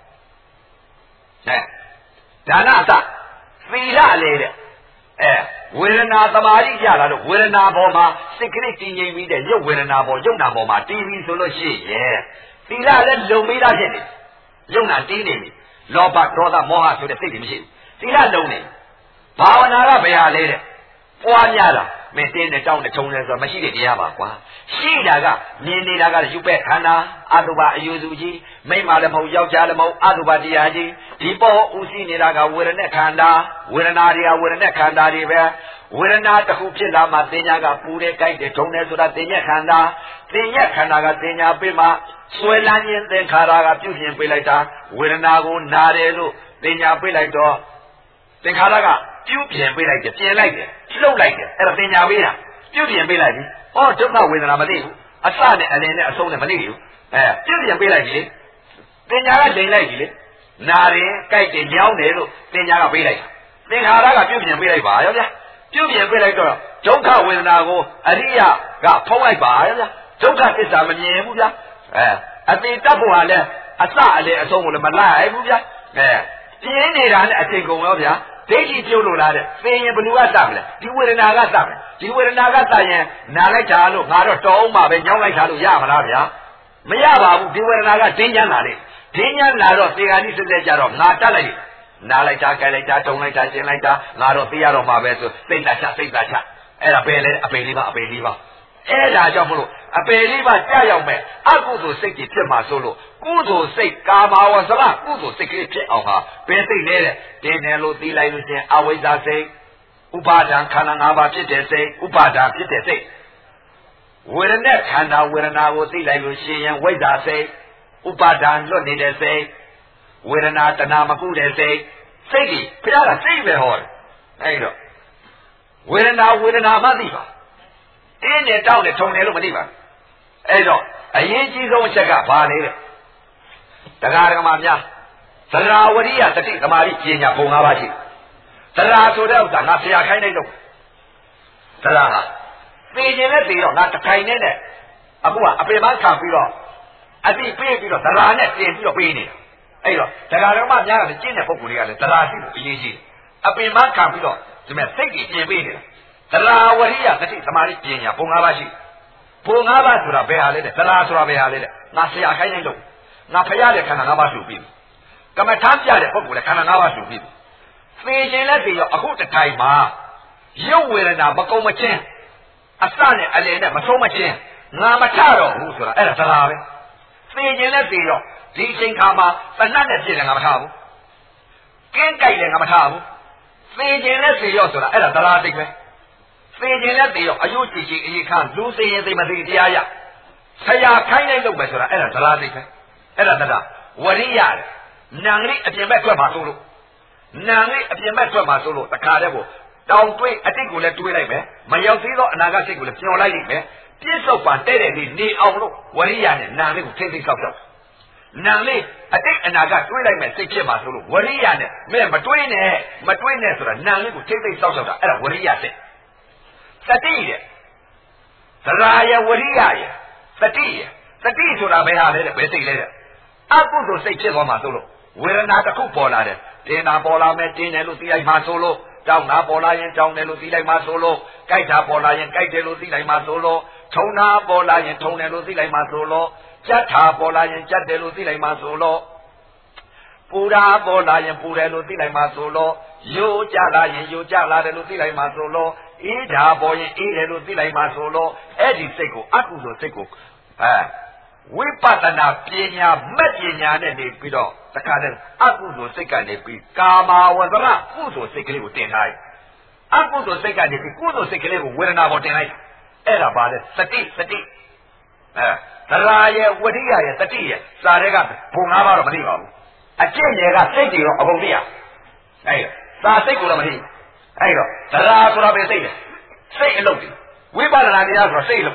A: ဒါနအစသီလလေတဲ့ဝေဒနာသမာဓိရလာလို့ဝေဒနာပေါ်မှာစိတ်ကလေးတည်ငြိမ်ပြီးတဲ့ရုပ်ဝေဒနာပေါ်ရုပ်နာပေါ်မှာတည်ပြီးဆိုလို့ရှိရဲ့သီလလည်းလုံပြီးသားဖြစ်နေရုပ်နာတည်နေပြီလောဘဒေါသမောဟဆိုတဲ့စိတ်တွေမရှိဘူးသီလလုံနေဘာဝနာကဘယ်ဟာလဲတဲ့ပွားများတာမင်းတင်းနဲ့တောင်းနဲ့ထုံတယ်ဆိုတော့မရှိတဲ့တရားပါကွာရှိတာကမြင်နေတာကရုပ်ပဲခန္ဓာအတုပအယူစုကြီးမိမ့်မလည်းမဟုတ်ယောက်ျားလည်းမဟုတ်အတုပတရားကြီးဒီပေါ်ဥသိနေတာကဝေဒနာခန္ဓာဝေဒနာတွေကဝေဒနာခန္ဓာတွေပဲဝေဒနာတစ်ခုဖြစ်လာမှသင်ညာကပူတယ်ကြိုက်တယ်ထုံတယ်ဆိုတာသင်ညက်ခန္ဓာသင်ညက်ခန္ဓာကသင်ညာပေးမှဆွဲလန်းခြင်းသင်္ခါရကပြုပြင်ပေးလိုက်တာဝေဒနာကိုနာတယ်လို့သင်ညာပေးလိုက်တော့သင်္ခါရကပြုပြင်ပေးလိုက်တယ်ပြင်လိုက်တယ်လှုပ်လိုက်တယ်အဲ့ဒါသင်ညာပေးတာပြုပြင်ပေးလိုက်ပြီဟောဒုက္ခဝေဒနာမသိဘူးအစနဲ့အလင်းနဲ့အဆုံးနဲ့မသိဘူးပြုပြင်ပေးလိုက်ပြီလေသင်ညာကလိန်လိုက်ပြီလေနာတယ်ကြိုက်တယ်ညောင်းတယ်လို့သင်ညာကပေးလိုက်တာသင်္ခါရကပြုပြင်ပေးလိုက်ပါရောဗျာပြုပြင်ပေးလိုက်တော့ဒုက္ခဝေဒနာကိုအရိယကဖုံးလိုက်ပါရောဗျာဒုက္ခသစ္စာမမြင်ဘူးဗျာအတိတတ်ဖို့ဟာလဲအစအလေအဆုံးကိုလည်းမလိုက်ဘူးဗျာပြင်းနေတာနဲ့အချိန်ကုန်ရောဗျာဒိဋ္ဌိပြုတ်လို့လားတဲ့သင်ရင်ဘယ်သူကစမလဲဒီဝေဒနာကစမယ်ဒီဝေဒနာကစရင်နာလိုက်တာလို့ငါတော့တောင်းမှပဲညောင်းလိုက်တာလို့ရမလားဗျာမရပါဘူးဒီဝေဒနာကဒင်းချမ်းလာလေဒင်းချမ်းလာတော့သေဂာနိစစ်စစ်ကြတော့ငါတတ်လိုက်နားလိုက်တာကြိုက်လိုက်တာတုံလိုက်တာရှင်းလိုက်တာငါတော့သိရတော့မှာပဲဆိုစိတ်တချစိတ်တချအဲ့ဒါပဲလေအပေလေးပါအပေလေးပါအဲ့ဒါကြောင့်မလို့အပေလေးပါကြာရောက်မဲ့အကုသိုလ်စိတ်ကြီးဖြစ်မှာဆိုလို့ကုသိုလ်စိတ်ကာမဝဇ္ဇရကုသိုလ်စိတ်ကလေးဖြစ်အောင်ဟာဘယ်စိတ်လဲတဲ့တင်းတယ်လို့သိလိုက်လို့ချင်းအဝိဇ္ဇာစိတ်ဥပါဒံခန္ဓာ၅ပါးဖြစ်တဲ့စိတ်ဥပါဒံဖြစ်တဲ့စိတ်ဝေဒနာခန္ဓာဝေဒနာကိုသိလိုက်လို့ရှိရင်ဝိဇ္ဇာစိတ်ဥပါဒံလွတ်နေတဲ့စိတ်ဝေဒနာတဏမကုတဲ့စိတ်စိတ်ကြီးဘုရားကစိတ်ပဲဟောတယ်အဲ့တော့ဝေဒနာမှသိပါတင်းနဲ့တောင်းနဲ့ထုံတယ်လို့မသိပါအဲ့တော့အရေးကြီးဆုံးအချက်ကဘာလဲတဲ့တရားဓမ္မများသရဝရိယတတိသမာဓိပညာဘုံ၅ပါးရှိသရဆိုတဲ့ဥစ္စာငါဆရာခိုင်းလိုက်တော့သရဟာသိခြင်းနဲ့သိတော့ငါတခိုင်နဲ့အခုကအပေမခံပြီးတော့အတိပေးပြီးတော့သရနဲ့တင်ပြီးတော့ပေးနေတာအဲ့တော့တရားဓမ္မများကလည်းကျင့်တဲ့ပုဂ္ဂိုလ်တွေကလည်းသရရှိလို့အရေးကြီးအပေမခံပြီးတော့ဒီမဲ့စိတ်ကြီးပြင်ပေးနေတာသရဝရိယတတိသမာဓိပညာဘုံ၅ပါးရှိဘုံ၅ပါးဆိုတာဘယ်ဟာလဲတဲ့သရဆိုတာဘယ်ဟာလဲတဲ့ငါဆရာခိုင်းလိုက်တော့ငါဖရတဲ့ခန္ဓာ၅ပါးရှုပြီးကမ္မထာပြတဲ့ပုဂ္ဂိုလ်လည်းခန္ဓာ၅ပါးရှုပြီးသေခြင်းလည်းသေရောအခုတထိုင်မှာရုပ်ဝေဒနာမကုံမချင်းအစနဲ့အလယ်နဲ့မဆုံးမချင်းငါမထတော့ဘူးဆိုတာအဲ့ဒါသရပဲသေခြင်းလည်းသေရောဒီအချိန်ခါမှာသနတ်နဲ့ပြည့်တယ်ငါမထဘူးကင်းကြိုက်တယ်ငါမထဘူးသေခြင်းလည်းသေရောဆိုတာအဲ့ဒါသရတိတ်ပဲသေခြင်းလည်းသေရောအယုတ်ကြည်ကြည်အေးခါလူသေရင်သေမသေတရားရဆရာခိုင်းလိုက်လို့ပဲဆိုတာအဲ့ဒါသရတိတ်ပဲအဲ့ဒါသရဝရိယတဲ့နာငရိအပြင်ဘက်ထွက်မှာဆိုလို့နာငရိအပြင်ဘက်ထွက်မှာဆိုလို့တခါတည်းကိုတောင်တွေးအတိတ်ကိုလည်းတွေးလိုက်မယ်မရောက်သေးသောအနာဂတ်စိတ်ကိုလည်းညှော်လိုက်လိုက်မယ်ပြစ္ဆုတ်ပံတဲ့တဲ့လေးနေအောင်လို့ဝရိယနဲ့နာငရိကိုထိမ့်သိမ်းဆောက်ရှောက်နာငရိအတိတ်အနာဂတ်တွေးလိုက်မယ်စိတ်ဖြစ်မှာဆိုလို့ဝရိယနဲ့မဲမတွေးနဲ့ဆိုတာနာငရိကိုထိမ့်သိမ်းဆောက်ရှောက်တာအဲ့ဒါဝရိယစိတ်သတိတဲ့သရာယဝရိယယသတိဆိုတာဘယ်ဟာလဲတဲ့ဘယ်စိတ်လဲတဲ့အကုသိုလ်စိတ်ဖြစ်သွားမှာဆိုလို့ဝေဒနာတစ်ခုပေါ်လာတယ်တင်းတာပေါ်လာမယ်တင်းတယ်လို့သိလိုက်မှာဆိုလို့တောင်းတာပေါ်လာရင်တောင်းတယ်လို့သိလိုက်မှာဆိုလို့ကြိုက်တာပေါ်လာရင်ကြိုက်တယ်လို့သိလိုက်မှာဆိုလို့ထုံတာပေါ်လာရင်ထုံတယ်လို့သိလိုက်မှာဆိုလို့ကြက်တာပေါ်လာရင်ကြက်တယ်လို့သိလိုက်မှာဆိုလို့ပူတာပေါ်လာရင်ပူတယ်လို့သိလိုက်မှာဆိုလို့ယိုကြလာရင်ယိုကြလာတယ်လို့သိလိုက်မှာဆိုလို့အေးတာပေါ်ရင်အေးတယ်လို့သိလိုက်မှာဆိုလို့အဲ့ဒီစိတ်ကိုအကုသိုလ်စိတ်ကိုဝိပဿနာပညာမက်ပညာနဲ့နေပြီးတော့တခါတည်းအကုသိုလ်စိတ်ကနေပြီးကာမဝဇ္ဇရကုသိုလ်စိတ်ကလေးကိုတင်ထားတယ်အကုသိုလ်စိတ်ကနေပြီးကုသိုလ်စိတ်ကလေးကိုဝေဒနာပေါ်တင်လိုက်အဲ့ဒါပါလေစတိသရာရဲ့ဝရိယရဲ့တတိရဲ့စာတွေကဘုံ၅ပါးတော့မသိပါဘူးအကျင့်တွေကစိတ်တွေတော့အကုန်သိရအဲ့ဒါစာစိတ်ကိုတော့မသိအဲ့တော့သရာဆိုတာပဲစိတ်လေစိတ်အလုပ်တွေဝိပဿနာတရားဆိုတာစိတ်အလုပ်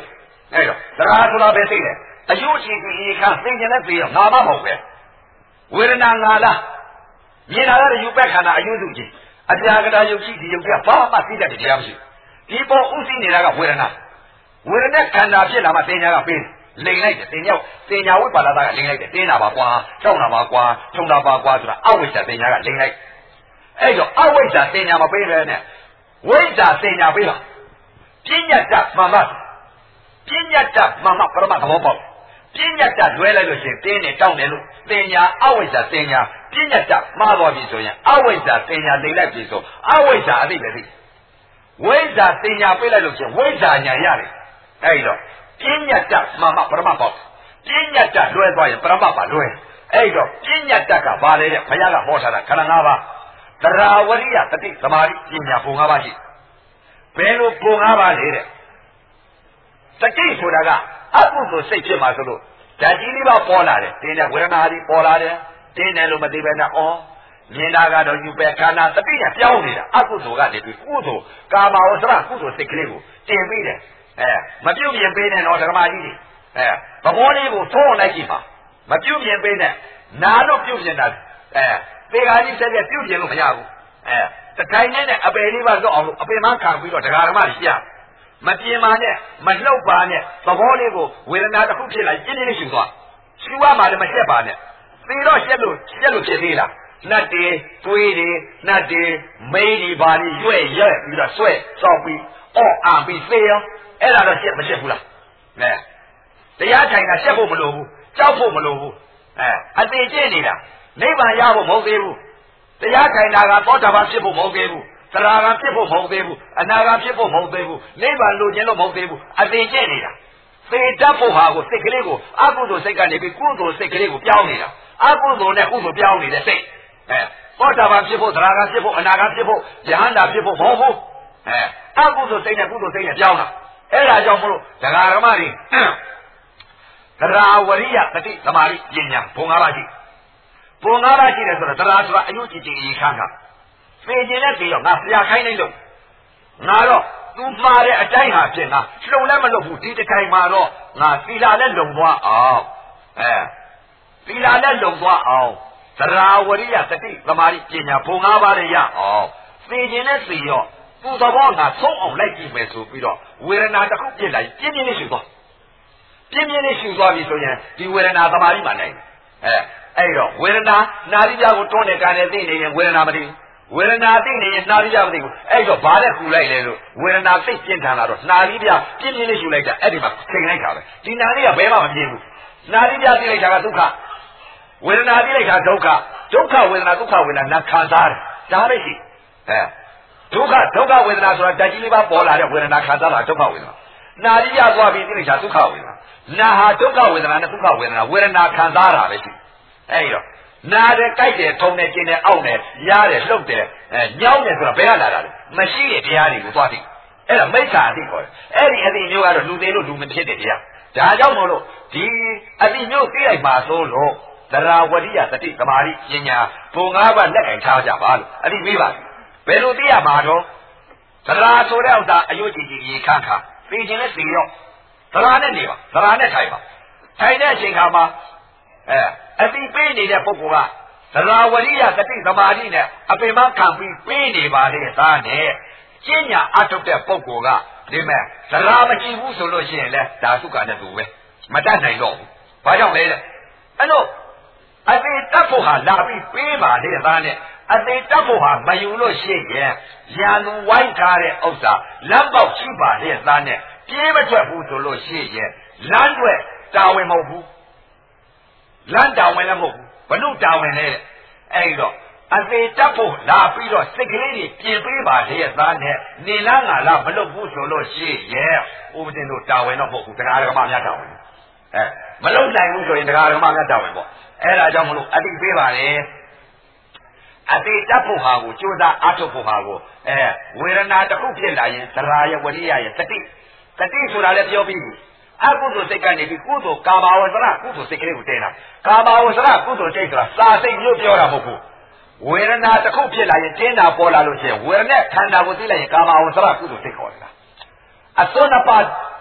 A: အဲ့တော့တရားဆိုတာပဲသိတယ်အယုတ်ကြီးဒီခါသိကျင်တဲ့ပြီးတော့ငါမမဟုတ်ပဲဝေဒနာငါလားမြင်လာတဲ့ယူပက်ခန္ဓာအယုတ်စုကြီးအပြာကတာယုတ်ရှိဒီယုတ်ကဘာမှသိတတ်တဲ့တရားမရှိဒီပေါ်ဥသိနေတာကဝေဒနာခန္ဓာဖြစ်လာမှသင်ညာကပေးလိန်လိုက်တယ်သင်ညာဝိပါဒတာကလိန်လိုက်တယ်တင်းတာပါကွာကြောက်တာပါကွာထုံတာပါကွာဆိုတာအဝိဇ္ဇာသင်ညာကလိန်လိုက်အဲ့တော့အဝိဇ္ဇာသင်ညာမပေးပဲနဲ့ဝိဇ္ဇာသင်ညာပေးပါပညာတ္တမှန်မှပညာတ္တမှန်မှပရမသဘောပေါက်ပညာတ္တလွဲလိုက်လို့ရှိရင်တင်းနေတောင်းတယ်လို့သင်ညာအဝိဇ္ဇာသင်ညာပညာတ္တမှားသွားပြီဆိုရင်အဝိဇ္ဇာသင်ညာလိန်လိုက်ပြီဆိုအဝိဇ္ဇာအသိပဲသိဝိဇ္ဇာသင်ညာပေးလိုက်လို့ရှိရင်ဝိဇ္ဇာညာရတယ်အဲ့တော့ပညာတ္တမှန်မှပရမပေါက်ပညာတ္တလွဲသွားရင်ပရမပါလွဲအဲ့တော့ပညာတ္တကဘာလဲတဲ့ဘုရားကဟောထားတာခန္ဓာ၅ပါးသရာဝရိယတတိသမာဓိပညာပုံ၅ပါးရှိဘယ်လိုပုံ၅ပါးလဲတဲ့တတိဆိုတာကအကုသိုလ်စိတ်ဖြစ်မှာဆိုလို့ဓာတ်ကြီးလေးပါပေါ်လာတယ်တင်းတဲ့ဝေဒနာကြီးပေါ်လာတယ်တင်းတယ်လို့မသိပဲနဲ့ဩမြင်တာကတော့ယူပဲခန္ဓာတတိကပြောင်းနေတာအကုသိုလ်ကနေပြီးကုသိုလ်ကာမဝဆရကုသိုလ်စိတ်ကလေးကိုတင်ပြီးတယ်မပြုတ်ပြင်ပေးနဲ့တော့ဓမ္မကြီးတွေသဘောလေးကိုသုံးလိုက်ကြည့်ပါမပြုတ်ပြင်ပေးနဲ့နာလို့ပြုတ်ပြင်တာသေဃာကြီးဆက်ပြပြုတ်ပြင်လို့မရဘူးတခိုင်နဲ့အပယ်လေးပါလွတ်အောင်လို့အပင်မခံပြီးတော့ဒကာဓမ္မကြီးပြမပြင်းပါနဲ့မလှုပ်ပါနဲ့သဘောလေးကိုဝေဒနာတစ်ခုဖြစ်လာပြင်းပြင်းရှူသွားရှူရမှလည်းမရှက်ပါနဲ့သေတော့ရှက်လို့ဖြစ်သေးလားနတ်တွေတွေးတွေနတ်တွေမိန်းတွေပါနေရွဲ့ပြီးတော့ဆွဲစောက်ပြီးအော်အာပြီးသေရောအဲ့ဒါတော့ရှက်မရှက်ဘူးလားတရားထိုင်တာရှက်ဖို့မလိုဘူးကြောက်ဖို့မလိုဘူးအသေးကျင့်နေတာနိဗ္ဗာန်ရဖို့မဟုတ်သေးဘူးတရားထိုင်တာကသောတာပန်ဖြစ်ဖို့မဟုတ်သေးဘူးသရဂံဖြစ်ဖို့မဟုတ်သေးဘူးအနာဂံဖြစ်ဖို့မဟုတ်သေးဘူးနိဗ္ဗာန်လိုချင်လို့မဟုတ်သေးဘူးအသေးကျင့်နေတာသေတတ်ဖို့ဟာကိုစိတ်ကလေးကိုအကုသိုလ်စိတ်ကနေပြီးကုသိုလ်စိတ်ကလေးကိုပြောင်းနေတာအကုသိုလ်နဲ့ကုသိုလ်ပြောင်းနေတဲ့စိတ်သောတာပန်ဖြစ်ဖို့သရဂံဖြစ်ဖို့အနာဂံဖြစ်ဖို့ယဟန္တာဖြစ်ဖို့မဟုတ်ဘူးအကုသိုလ်စိတ်နဲ့ကုသိုလ်စိတ်နဲ့ပြောင်းတာအဲ့ဒါကြောင့်မလို့ဒကာဓမ္မတွေသရာဝရိယတတိသမာဓိပညာဘုံ၅ပါးရှိဘုံ၅ပါးရှိတယ်ဆိုတော့သရာဆိုတာအယုတ်ကြည်ကြည်အေးခမ်းကသိကျင်တဲ့ပြီးတော့ငါဆရာခိုင်းလိုက်လို့ငါတော့သူမှားတဲ့အတိုင်းဟာဖြစ်ငါလုံလည်းမလုပ်ဘူးဒီတစ်ခိုင်မှာတော့ငါသီလာနဲ့လုံသွားအောင်သီလာနဲ့လုံသွားအောင်သရာဝရိယတတိသမာဓိပညာဘုံ၅ပါးနဲ့ရအောင်သိကျင်တဲ့ပြီးတော့သူ့သဘောငါဆုံးအောင်လိုက်ကြည့်မယ်ဆိုပြီးတော့ဝေဒနာတစ်ခုပြစ်လိုက်ပြင်းပြင်းလေးရှူသွားပြင်းပြင်းလေးရှူသွားပြီဆိုရင်ဒီဝေဒနာသမာဓိမှနိုင်အဲ့တော့ဝေဒနာနာရီပြကိုတွန်းနေကန်နေသိနေရင်ဝေဒနာမသိဘူးဝေဒနာသိနေရင်နာရီပြမသိဘူးအဲ့တော့ဘာနဲ့ခူလိုက်လဲလို့ဝေဒနာသိပြင်းထန်လာတော့နာရီပြပြင်းပြင်းလေးရှူလိုက်တာအဲ့ဒီမှာချိန်လိုက်တာပဲဒီနာရီကဘယ်မှမပြင်းဘူးနာရီပြသိလိုက်တာကဒုက္ခဝေဒနာသိလိုက်တာဒုက္ခဝေဒနာဒုက္ခဝေဒနာနာခံစားတယ်ဒါပဲရှိဒုက္ခဝေဒနာဆိုတာဓာတ်ကြီးလေးပါပေါ်လာတဲ့ဝေဒနာခံစားတာဒုက္ခဝေဒနာနာရီပြသွားပြီးသိလိုက်တာဒုက္ခဝေဒနာနာဟာဒုက္ခဝေဒနာနဲ့ဒုက္ခဝေဒနာခံစားတာပဲရှိအဲ့တော့နာတယ်ကြိုက်တယ်ထုံတယ်ကျင်တယ်အောင့်တယ်ရားတယ်လှုပ်တယ်ညောင်းတယ်ဆိုတာဘယ်ကလာတာလဲမရှိတဲ့တရားတွေကိုသွားသိအဲ့ဒါမိစ္ဆာအသိခေါ်တယ်အဲ့ဒီအသိမျိုးကတော့လူသေးလို့လူမဖြစ်တဲ့တရားဒါကြောင့်မို့လို့ဒီအသိမျိုးသိလိုက်ပါဆိုလို့သရာဝရိယတတိသမာဓိပညာဘုံ၅ပါးလက်ကင်ထားကြပါလို့အသိပေးပါဘယ်လိုသိရမှာတော့သရာဆိုတဲ့ဥစ္စာအယုတ်ကြည်ကြည်ရေခန့်ခါသိခြင်းနဲ့သိတော့သရာနဲ့နေပါသရာနဲ့ထိုင်ပါထိုင်တဲ့အချိန်ခါမှာအတိပေးနေတဲ့ပုဂ္ဂိုလ်ကသရာဝရိယတတိသမာဓိနဲ့အပင်မခံပြီးပေးနေပါလေသားနဲ့ကျင့်ညာအထုတ်တဲ့ပုဂ္ဂိုလ်ကဒီမဲ့သရာမကြည့်ဘူးဆိုလို့ရှိရင်လဲဒါသုကနဲ့သူပဲမတတ်နိုင်တော့ဘူးဘာကြောင့်လဲတဲ့အဲ့တော့အတိတတ်ဖို့ဟာလာပြီးပေးပါလေသားနဲ့အတိတတ်ဖို့ဟာမယူလို့ရှိရင်ရန်သူဝိုင်းထားတဲ့ဥစ္စာလက်ပေါက်ရှိပါလေသားနဲ့ပြေးမထွက်ဘူးဆိုလို့ရှိရင်လမ်းတွေတာဝန်မဟုတ်ဘူးလမ်းတာဝန်လည်းမဟုတ်ဘူးဘလို့တာဝန်လဲအဲ့တော့အသေးတက်ဖို့လာပြီးတော့စိတ်ကလေးတွေပြင်ပေးပါလေသားနဲ့နေလားငါလားမလုပ်ဘူးဆိုလို့ရှိရဲ့ဥပဒေတို့တာဝန်တော့မဟုတ်ဘူးတရားဓမ္မများတာဝန်မလုပ်နိုင်ဘူးဆိုရင်တရားဓမ္မများတာဝန်ပေါ့အဲ့ဒါကြောင့်မလို့အတိပေးပါလေအသေးတက်ဖို့ဟာကိုကြိုးစားအားထုတ်ဖို့ဟာကိုဝေဒနာတစ်ခုဖြစ်လာရင်သရာယဝရိယယတတိဆိုတာလည်းပြောပြီးအကုသိုလ်စိတ်ကနေပြီးကုသိုလ်ကာမဝဇ္ဇရကုသိုလ်စိတ်ကလေးကိုတင်တာကာမဝဇ္ဇရကုသိုလ်စိတ်ဆိုတာစာစိတ်မျိုးပြောတာမဟုတ်ဘူးဝေဒနာတစ်ခုဖြစ်လာရင်တင်းတာပေါ်လာလို့ရှိရင်ဝေဒနာခန္ဓာကိုသိလိုက်ရင်ကာမဝဇ္ဇရကုသိုလ်စိတ်ခေါ်တယ်အစွန်းနှစ်ပါး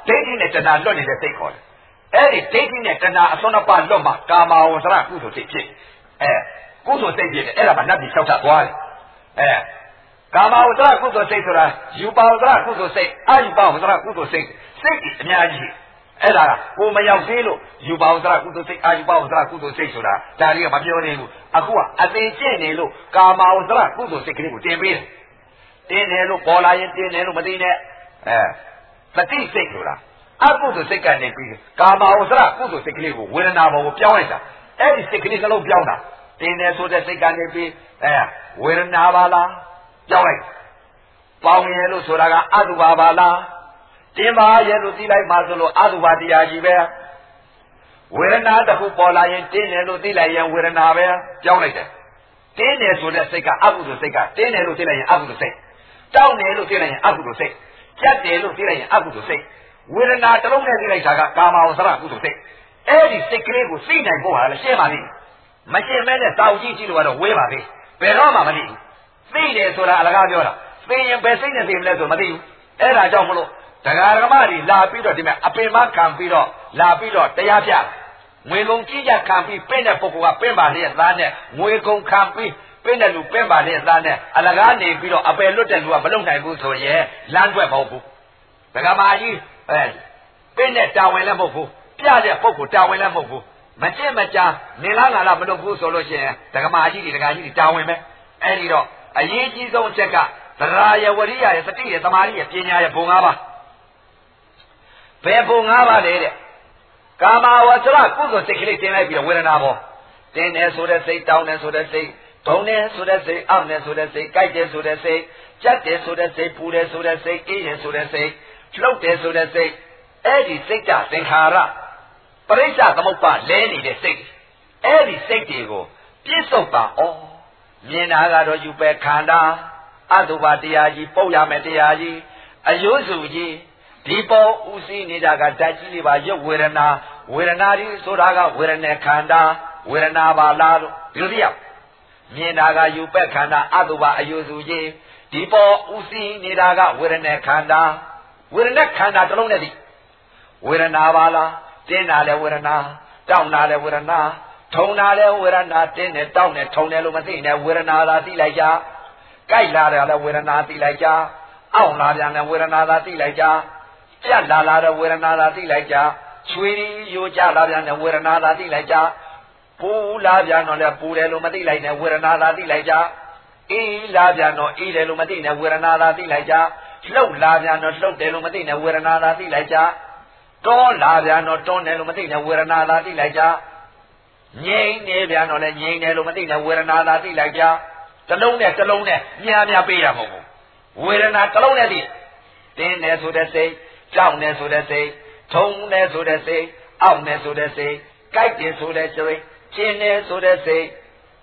A: ဒိဋ္ဌိနဲ့တဏှာလွတ်နေတဲ့စိတ်ခေါ်တယ်အဲ့ဒီဒိဋ္ဌိနဲ့တဏှာအစွန်းနှစ်ပါးလွတ်မှကာမဝဆရကုသိုလ်စိတ်ဖြစ်ကုသိုလ်စိတ်ဖြစ်တယ်အဲ့ဒါမှနတ်ပြည်လျှောက်တာသွားတယ်ကာမဝဆရကုသိုလ်စိတ်ဆိုတာယူပါဝဆရကုသိုလ်စိတ်အယူပါဝဆရကုသိုလ်စိတ်စိတ်အများကြီးအဲ့ဒါကကိုမရောက်သေးလို့ယူပါဝဆရကုသိုလ်စိတ်အယူပါဝဆရကုသိုလ်စိတ်ဆိုတာဒါတွေကမပြောနိုင်ဘူးအခုကအသေးကျင့်နေလို့ကာမဝဆရကုသိုလ်စိတ်ကလေးကိုတင်ပေးတယ်တင်းတယ်လို့ပေါ်လာရင်တင်းတယ်လို့မသိနဲ့သတိစိတ်ဆိုတာအကုသိုလ်စိတ်ကနေပြီးကာမဝဆရကုသိုလ်စိတ်ကလေးကိုဝေဒနာဘောကိုပြောင်းလိုက်တာအဲ့ဒီစိတ်ကလေးနှလုံးပြောင်းတာတင်းတယ်ဆိုတဲ့စိတ်ကနေပြီးဝေဒနာပါလားပြောင်းလိုက်ပေါင်းရလို့ဆိုတာကအတုပါပါလားတင်းပါရဲ့လို့သိလိုက်မှဆိုလို့အတုပါတရားကြီးပဲဝေဒနာတစ်ခုပေါ်လာရင်တင်းတယ်လို့သိလိုက်ရင်ဝေဒနာပဲပြောင်းလိုက်တယ်တင်းတယ်ဆိုတဲ့စိတ်ကအကုသိုလ်စိတ်ကတင်းတယ်လို့သိလိုက်ရင်အကုသိုလ်စိတ်တောင်းတယ်လို့သိလိုက်ရင်အကုသိုလ်စိတ်ကြက်တယ်လို့သိလိုက်ရင်အကုသိုလ်စိတ်ဝေဒနာတစ်လုံးနဲ့သိလိုက်တာကကာမဝဆရကုသိုလ်စိတ်အဲ့ဒီစိတ်ကလေးကိုသိနိုင်ဖို့ဟာလည်းရှင်းပါလိမ့်မရှင်းမဲနဲ့တောက်ကြည့်ကြည့်လို့ကတော့ဝေးပါသေးဘယ်တော့မှမသိဘူးသိတယ်ဆိုတာအလကားပြောတာသိရင်ဘယ်စိတ်နဲ့သိမလဲဆိုမသိဘူးအဲ့ဒါကြောင့်မလို့တရားဓမ္မတွေလာပြီးတော့ဒီမဲ့အပင်မခံပြီးတော့လာပြီးတော့တရားပြငွေကုန်ကြီးကြခံပြီးပင့်တဲ့ပုဂ္ဂိုလ်ကပင့်ပါလေသားနဲ့ငွေကုန်ခံပြီးပင့်တဲ့လူပင့်ပါလေသားနဲ့အလကားနေပြီးတော့အပယ်လွတ်တဲ့လူကမလုံနိုင်ဘူးဆိုရင်လမ်းထွက်မဟုတ်ဘူးဒကာမကြီးပင့်တဲ့တာဝန်လည်းမဟုတ်ဘူးပြတဲ့ပုဂ္ဂိုလ်တာဝန်လည်းမဟုတ်ဘူးမကျင့်မကြာနေလားငါလားမလုပ်ဘူးဆိုလို့ရှိရင်ဒကာမကြီးတွေဒကာကြီးတွေတာဝန်ပဲအဲ့ဒီတော့အရေးကြီးဆုံးအချက်ကသရာယဝရိယယသတိယသမာဓိယပညာယဘုံ၅ပါးဘယ်ဘုံ၅ပါးလဲတဲ့ကာမဝဆရကုသိုလ်စိတ်ကလေးတင်လိုက်ပြီးဝေဒနာပေါ်တင်တယ်ဆိုတဲ့စိတ်တောင်းတယ်ဆိုတဲ့စိတ်ဒုံတယ်ဆိုတဲ့စိတ်အောင့်တယ်ဆိုတဲ့စိတ်ကြိုက်တယ်ဆိုတဲ့စိတ်ကြက်တယ်ဆိုတဲ့စိတ်ပူတယ်ဆိုတဲ့စိတ်အေးတယ်ဆိုတဲ့စိတ်လှုပ်တယ်ဆိုတဲ့စိတ်အဲ့ဒီစိတ်ကသင်္ခါရပရိစ္ဆသမုပ္ပါလဲနေတဲ့စိတ်အဲ့ဒီစိတ်တွေကိုပြစ္ဆုတ်ပါဩမြင်တာကတော့ယူပဲခန္ဓာအတုပါတရားကြီးပုတ်ရမယ်တရားကြီးအယုစုကြီးဒီပေါ်ဥသိနေတာကဓာတ်ကြီးလေးပါရုပ်ဝေဒနာကြီးဆိုတာကဝေဒနာခန္ဓာဝေဒနာပါလားလို့ဒီလိုသိရမြင်တာကယူပဲခန္ဓာအတုပါအယုစုကြီးဒီပေါ်ဥသိနေတာကဝေဒနာခန္ဓာဝေဒနာခန္ဓာတစ်လုံးနဲ့သိဝေဒနာပါလားတင်းတာလဲဝေဒနာတောင်းတာလဲဝေဒနာထုံတာလဲဝေဒနာတင်းတယ်တောင်းတယ်ထုံတယ်လို့မသိနဲ့ဝေဒနာသာသိလိုက်ကြကြိုက်လာတယ်လဲဝေဒနာသိလိုက်ကြအောင့်လာပြန်တယ်ဝေဒနာသာသိလိုက်ကြကြက်လာတဲ့ဝေဒနာသာသိလိုက်ကြချွေယိုကြလာပြန်တဲ့ဝေဒနာသာသိလိုက်ကြပူလာပြန်တော့လဲပူတယ်လို့မသိလိုက်နဲ့ဝေဒနာသာသိလိုက်ကြအေးလာပြန်တော့အေးတယ်လို့မသိနဲ့ဝေဒနာသာသိလိုက်ကြလှုပ်လာပြန်တော့လှုပ်တယ်လို့မသိနဲ့ဝေဒနာသာသိလိုက်ကြတွန်းလာပြန်တော့တွန်းတယ်လို့မသိနဲ့ဝေဒနာသာသိလိုက်ကြငြိမ့်နေပြန်တော့လဲငြိမ့်တယ်လို့မသိနဲ့ဝေဒနာသာသိလိုက်ကြတစ်လုံးနဲ့များပေးတာမဟုတ်ဘူးဝေဒနာတစ်လုံးနဲ့သိတင်းတယ်ဆိုတဲ့စိတ်ကြောက်တယ်ဆိုတဲ့စိတ်ထုံတယ်ဆိုတဲ့စိတ်အောင့်တယ်ဆိုတဲ့စိတ်ကြိုက်တယ်ဆိုတဲ့စိတ်ကျင်တယ်ဆိုတဲ့စိတ်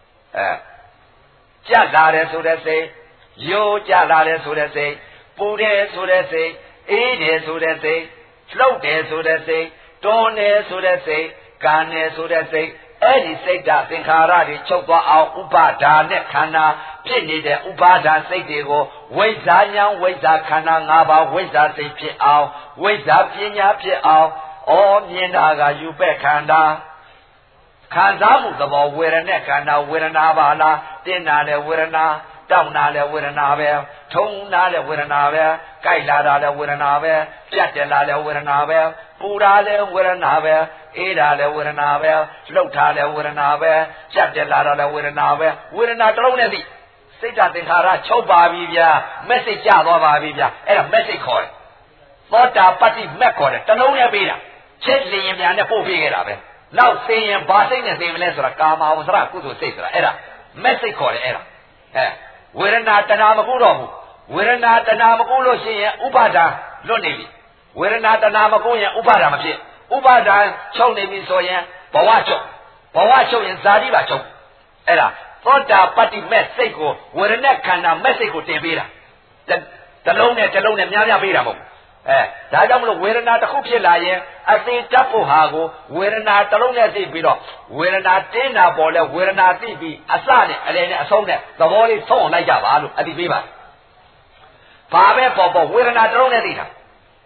A: ကြက်လာတယ်ဆိုတဲ့စိတ်ရိုးကြလာတယ်ဆိုတဲ့စိတ်ပူတယ်ဆိုတဲ့စိတ်အေးတယ်ဆိုတဲ့စိတ်လှုပ်တယ်ဆိုတဲ့စိတ်တွန်းတယ်ဆိုတဲ့စိတ်ကန်တယ်ဆိုတဲ့စိတ်အဲ့ဒီစိတ်ဓာတ်သင်္ခါရတွေချုပ်သွားအောင်ဥပါဒါနဲ့ခန္ဓာဖြစ်နေတဲ့ဥပါဒါစိတ်တွေကိုဝိဇ္ဇာဉာဏ်ဝိဇ္ဇာခန္ဓာ၅ပါးဝိဇ္ဇာစိတ်ဖြစ်အောင်ဝိဇ္ဇာပညာဖြစ်အောင်မြင်တာကယူပဲ့ခန္ဓာခံစားမှုသဘောဝေဒနာခန္ဓာဝေဒနာပါလားတင်းတာလည်းဝေဒနာတောင်းတာလည်းဝေဒနာပဲထုံတာလည်းဝေဒနာပဲကြိုက်လာတာလည်းဝေဒနာပဲပြတ်တယ်လာလည်းဝေဒနာပဲပူတာလည်းဝေဒနာပဲအေးတာလည်းဝေဒနာပဲလှုပ်တာလည်းဝေဒနာပဲပြတ်တယ်လာတာလည်းဝေဒနာပဲဝေဒနာတစ်လုံးနဲ့သိစိတ်ဓာတ်သင်္ခါရချုပ်ပါပြီဗျာမက်ဆေ့ကျသွားပါပြီဗျာအဲ့ဒါမက်ဆေ့ခေါ်တယ်သောတာပတ္တိမက်ခေါ်တယ်တစ်လုံးနဲ့ပေးတာချက်လျင်ပြန်နဲ့ပို့ပေးခဲ့တာပဲနောက်သိရင်ဘာစိတ်နဲ့သိမလဲဆိုတာကာမဝဆရကုသိုလ်စိတ်ဆိုတာအဲ့ဒါမက်ဆေ့ခေါ်တယ်အဲ့ဒါဝေဒနာတဏှာမကုတော့ဘူးဝေဒနာတဏှာမကုလို့ရှိရင်ဥပါဒာလွတ်နေပြီဝေဒနာတဏှာမကုရင်ဥပါဒာမဖြစ်ဥပါဒာချုပ်နေပြီဆိုရင်ဘဝချုပ်ရင်ဇာတိပါချုပ်အဲ့ဒါသောတာပတ္တိမဲ့စိတ်ကိုဝေဒနာခန္ဓာမဲ့စိတ်ကိုတင်ပေးတာတစ်လုံးနဲ့များပေးတာမဟုတ်ဒါကြောင့်မလို့ဝေဒနာတစ်ခုဖြစ်လာရင်အသိတတ်ဖို့ဟာကိုဝေဒနာတစ်လုံးနဲ့သိပြီးတော့ဝေဒနာတင်းတာပေါ်လဲဝေဒနာသိပြီးအစနဲ့အလယ်နဲ့အဆုံးနဲ့သဘောလေးဆုံးအောင်လိုက်ကြပါလို့အတိပေးပါဘာပဲပေါ်ဝေဒနာတစ်လုံးနဲ့သိတာ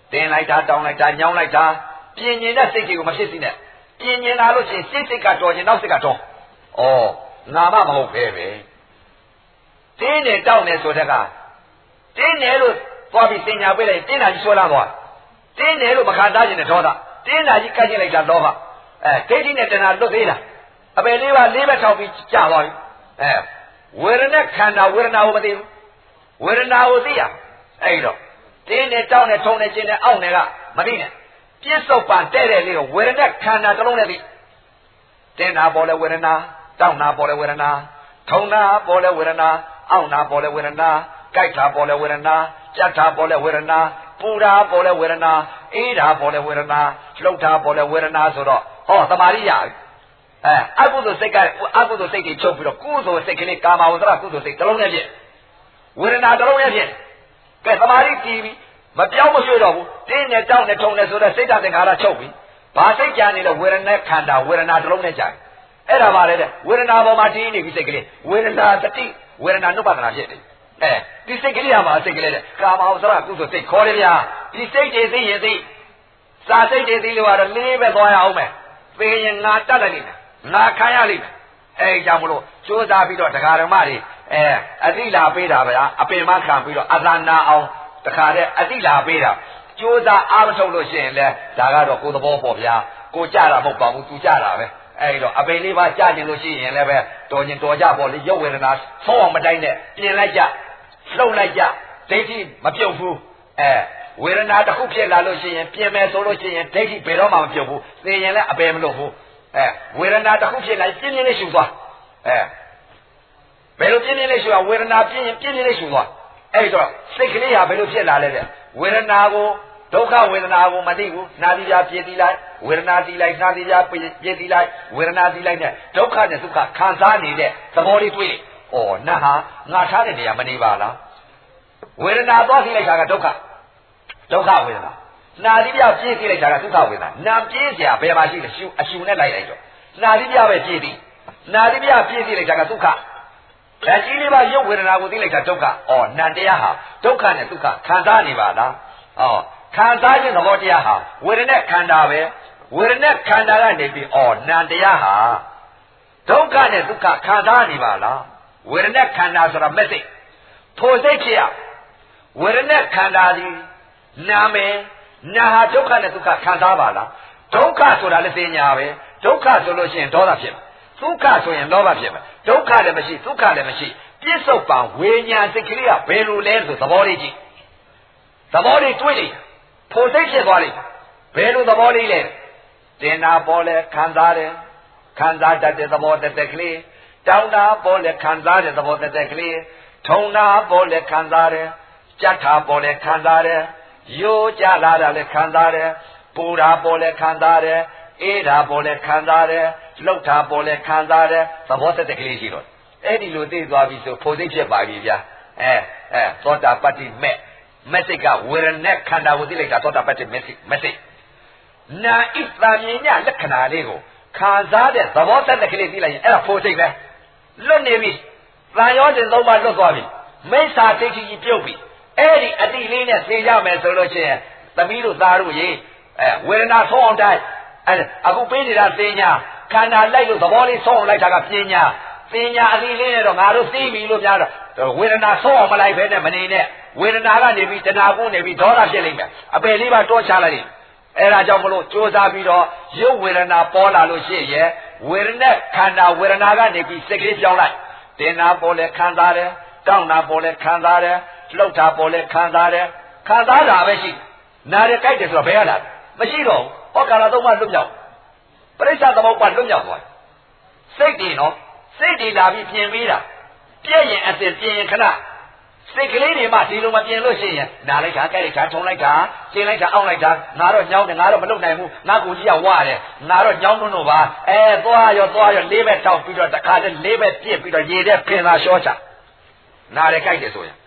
A: တင်းလိုက်တာတောင်းလိုက်တာညောင်းလိုက်တာပြင်းနေတဲ့စိတ်ကြီးကိုမဖြစ်စီနဲ့ပြင်းနေတာလို့ရှိရင်စိတ်ကတော်ရင်နောက်စိတ်ကတော့ဩငါမမဟုတ်ပဲတင်းနေတောင်းနေဆိုတဲ့ကတင်းနေလို့သွားပြီးတင်ညာပေးလိုက်တင်းတာကြီးဆွဲလာသွားတင်းနေလို့မခံစားခြင်းနဲ့ဒေါသတင်းတာကြီးကတ်ကျင်လိုက်တာလောဘဒိဋ္ဌိနဲ့တဏှာလွတ်သေးလားအပယ်လေးပါးလေးဘက်ထောက်ပြီးကြာသွားပြီဝေဒနာခန္ဓာဝေဒနာကိုမသိဘူးဝေဒနာကိုသိရအဲ့တော့တင်းနဲ့တောင်းနဲ့ထုံနဲ့ကျင်းနဲ့အောင့်နဲ့ကမသိနဲ့ပြစ္ဆုတ်ပံတဲ့တဲ့လေးကိုဝေဒနာခန္ဓာတစ်လုံးနဲ့သိတင်းနာပေါ်လဲဝေဒနာတောင်းနာပေါ်လဲဝေဒနာထုံနာပေါ်လဲဝေဒနာအောင့်နာပေါ်လဲဝေဒနာကြိုက်တာပေါ်လဲဝေဒနာကြက်တာပေါ်လဲဝေဒနာပူတာပေါ်လဲဝေဒနာအေးတာပေါ်လဲဝေဒနာလှုပ်တာပေါ်လဲဝေဒနာဆိုတော့သမာဓိရပြီအကုသိုလ်စိတ်ကအကုသိုလ်စိတ်တွေချုပ်ပြီးတော့ကုသိုလ်စိတ်ကလေးကာမဝဇ္ဇရကုသိုလ်စိတ်တစ်လုံးနဲ့ဖြစ်ဝေဒနာတစ်လုံးနဲ့ဖြစ်ကဲသမာဓိတည်ပြီးမပြောင်းမရွှေ့တော့ဘူးတင်းနဲ့တောင်းနဲ့ထုံနဲ့ဆိုတော့စိတ်ဓာတ်သင်္ခါရချုပ်ပြီးဘာစိတ်ကြံနေလဲဝေဒနာခန္ဓာဝေဒနာတစ်လုံးနဲ့ကြာအဲ့ဒါပါလေတဲ့ဝေဒနာပေါ်မှာတည်နေပြီစိတ်ကလေးဝေဒနာတတိဝေဒနာနုပဒနာဖြစ်တယ်ဒီစိတ်ကလေးကမှစိတ်ကလေးတဲ့ကာမဝဇ္ဇရကုသိုလ်စိတ်ခေါ်တယ်ဗျာဒီစိတ်တွေသိရင်သိစာစိတ်တွေသိလို့ကတော့လေးပဲသွားရအောင်မယ်သိရင်ငါတတ်လိုက်လိမ့်မယ်ငါခံရလိမ့်မယ်အဲကြောင့်မလို့ကြိုးစားပြီးတော့တရားဓမ္မတွေအတိလာပေးတာဗျာအပင်မခံပြီးတော့အသနာအောင်တခါတည်းအတိလာပေးတာကြိုးစားအားမထုတ်လို့ရှိရင်လဲဒါကတော့ကိုယ်သဘောပေါ့ဗျာကိုကြတာမဟုတ်ပါဘူးသူကြတာပဲအဲ့တော့အပင်လေးပါကြကျင်လို့ရှိရင်လည်းပဲတော်ရင်တော်ကြပေါ့လေရုပ်ဝေဒနာဆုံးအောင်မတိုင်းနဲ့ပြင်လိုက်ကြလှုပ်လိုက်ကြဒိဋ္ဌိမပြုတ်ဘူးဝေဒနာတစ်ခုဖြစ်လာလို့ရှိရင်ပြင်မယ်ဆိုလို့ရှိရင်ဒိဋ္ဌိဘယ်တော့မှမပြုတ်ဘူးသိရင်လည်းအပယ်မလို့ဘူးဝေဒနာတစ်ခုဖြစ်လာပြင်းပြင်းလေးရှူသွားဘယ်လိုပြင်းပြင်းလေးရှူရဝေဒနာပြင်းရင်ပြင်းပြင်းလေးရှူသွားအဲ့တော့စိတ်ကလေးဟာဘယ်လိုဖြစ်လာလဲတဲ့ဝေဒနာကိုဒုက္ခဝေဒနာကိုမသိဘူးနာတိပြပြေးတိလိုက်ဝေဒနာတိလိုက်နာတိပြပြေးတိလိုက်ဝေဒနာတိလိုက်နဲ့ဒုက္ခနဲ့ဒုက္ခခံစားနေတဲ့သဘောလေးတွေ့လေနတ်ဟာငါထားတဲ့နေရာမနေပါလားဝေဒနာသွားသိလိုက်တာကဒုက္ခဝေဒနာနာတိပြပြေးသိလိုက်တာကဒုက္ခဝေဒနာနာပြေးเสียဘယ်မှာရှိလဲအရှူနဲ့လိုက်လိုက်တော့နာတိပြပဲပြေးသည်နာတိပြပြေးသိလိုက်တာကဒုက္ခဓာတ်ကြီးလေးပါရုပ်ဝေဒနာကိုသိလိုက်တာဒုက္ခနံတရားဟာဒုက္ခနဲ့ဒုက္ခခံစားနေပါလားခံစားခြင်းသဘောတရားဟာဝေဒနာခန္ဓာပဲဝေဒနာခန္ဓာကနေပြီးနံတရားဟာဒုက္ခနဲ့ဒုက္ခခံစားနေပါလားဝေဒနာခန္ဓာဆိုတာမဲ့စိတ်ထိုစိတ်ဖြစ်ရဝေဒနာခန္ဓာဒီနာမယ်နာဟာဒုက္ခနဲ့ဒုက္ခခံစားပါလားဒုက္ခဆိုတာလည်းသိညာပဲဒုက္ခဆိုလို့ရှိရင်ဒေါသဖြစ်မှာဒုက္ခဆိုရင်လောဘဖြစ်မှာဒုက္ခလည်းမရှိဒုက္ခလည်းမရှိပြစ္ဆုတ်ပံဝေညာစိတ်ကလေးကဘယ်လိုလဲဆိုသဘောလေးကြည့်သဘောလေးတွေးလိုက်ဖို့စိတ်ဖြစ်သွားလိမ့်ဘယ်လိုသဘောလေးလဲတင်နာပေါ်လဲခံစားတယ်ခံစားတတ်တဲ့သဘောတက်ကလေးတောင်းတာပေါ်လဲခံစားတဲ့သဘောတက်ကလေးထုံတာပေါ်လဲခံစားတယ်ကြက်တာပေါ်လဲခံစားတယ်ရိုးကြလာတာလဲခံစားတယ်ပူတာပေါ်လဲခံစားတယ်အေးတာပေါ်လဲခံစားတယ်လှုပ်တာပေါ်လဲခံစားတယ်သဘောတက်ကလေးရှိတော့အဲ့ဒီလိုသိသွားပြီဆိုဖို့စိတ်ဖြစ်ပါပြီဗျာသောတာပတ္တိမဲ့စိတ်ကဝေဒနာခန္ဓာကိုသိလိုက်တာသောတာပတ္တိမဲ့စိတ်နာဣတံမြညာလက္ခဏာလေးကိုခံစားတဲ့သဘောတက်ကလေးသိလိုက်ရင်အဲ့ဒါဖို့စိတ်ပဲလွတ်နေပြီသံယောဇဉ်သုံးပါလွတ်သွားပြီမိစ္ဆာဒိဋ္ဌိကြီးပြုတ်ပြီအဲ့ဒီအတိလေးနဲ့သိကြမယ်ဆိုလို့ရှိရင်သမီးတို့သားတို့ရေဝေဒနာဆုံးအောင်တိုင်းအခုပေးနေတာသိညာခန္ဓာလိုက်လို့သဘောလေးဆုံးအောင်လိုက်တာကပညာအတိလေးနဲ့တော့ငါတို့သိပြီလို့များတော့ဝေဒနာဆုံးအောင်မလိုက်ဘဲနဲ့မနေနဲ့ဝေဒနာကနေပြီးတဏှာကိုနေပြီးဒေါသဖြစ်လိမ့်မယ်အပယ်လေးပါတောချလိုက်လိမ့်အဲ့ဒါကြောင့်မလို့ကြိုးစားပြီးတော့ရုပ်ဝေဒနာပေါ်လာလို့ရှိရဲ့ဝေဒနာခန္ဓာဝေဒနာကနေပြီးစိတ်ကလေးပြောင်းလိုက်တင်နာပေါ်လဲခံစားတယ်တောင်းနာပေါ်လဲခံစားတယ်လှုပ်တာပေါ်လဲခံစားတယ်ခံစားတာပဲရှိနားရကြိုက်တယ်ဆိုတော့ဘယ်ရလာမရှိတော့ဘူးဟောကာလသုံးပါလွတ်မြောက်ပရိစ္ဆသမုပ္ပါလွတ်မြောက်သွားစိတ်တည်နော်စိတ်တည်လာပြီးပြင်ပေးတာပြည့်ရင်အစစ်ပြင်ရင်ခဏစိတ်ကလေးတွေမှဒီလိုမပြင်လို့ရှိရင်နားလိုက်တာကြိုက်လိုက်တာထုံလိုက်တာကျင်းလိုက်တာအောင့်လိုက်တာငါတော့ညောင်းတယ်ငါတော့မလုပ်နိုင်ဘူးငါကိုကြီးကဝရတယ်ငါတော့ညောင်းလို့ပါသွားရောလေးဘက်တောက်ပြီးတော့တခါတည်းလေးဘက်ပြစ်ပြီးတော့ရေတဲ့ပင်သာရှောချနားရကြိုက်တယ်ဆိုရင်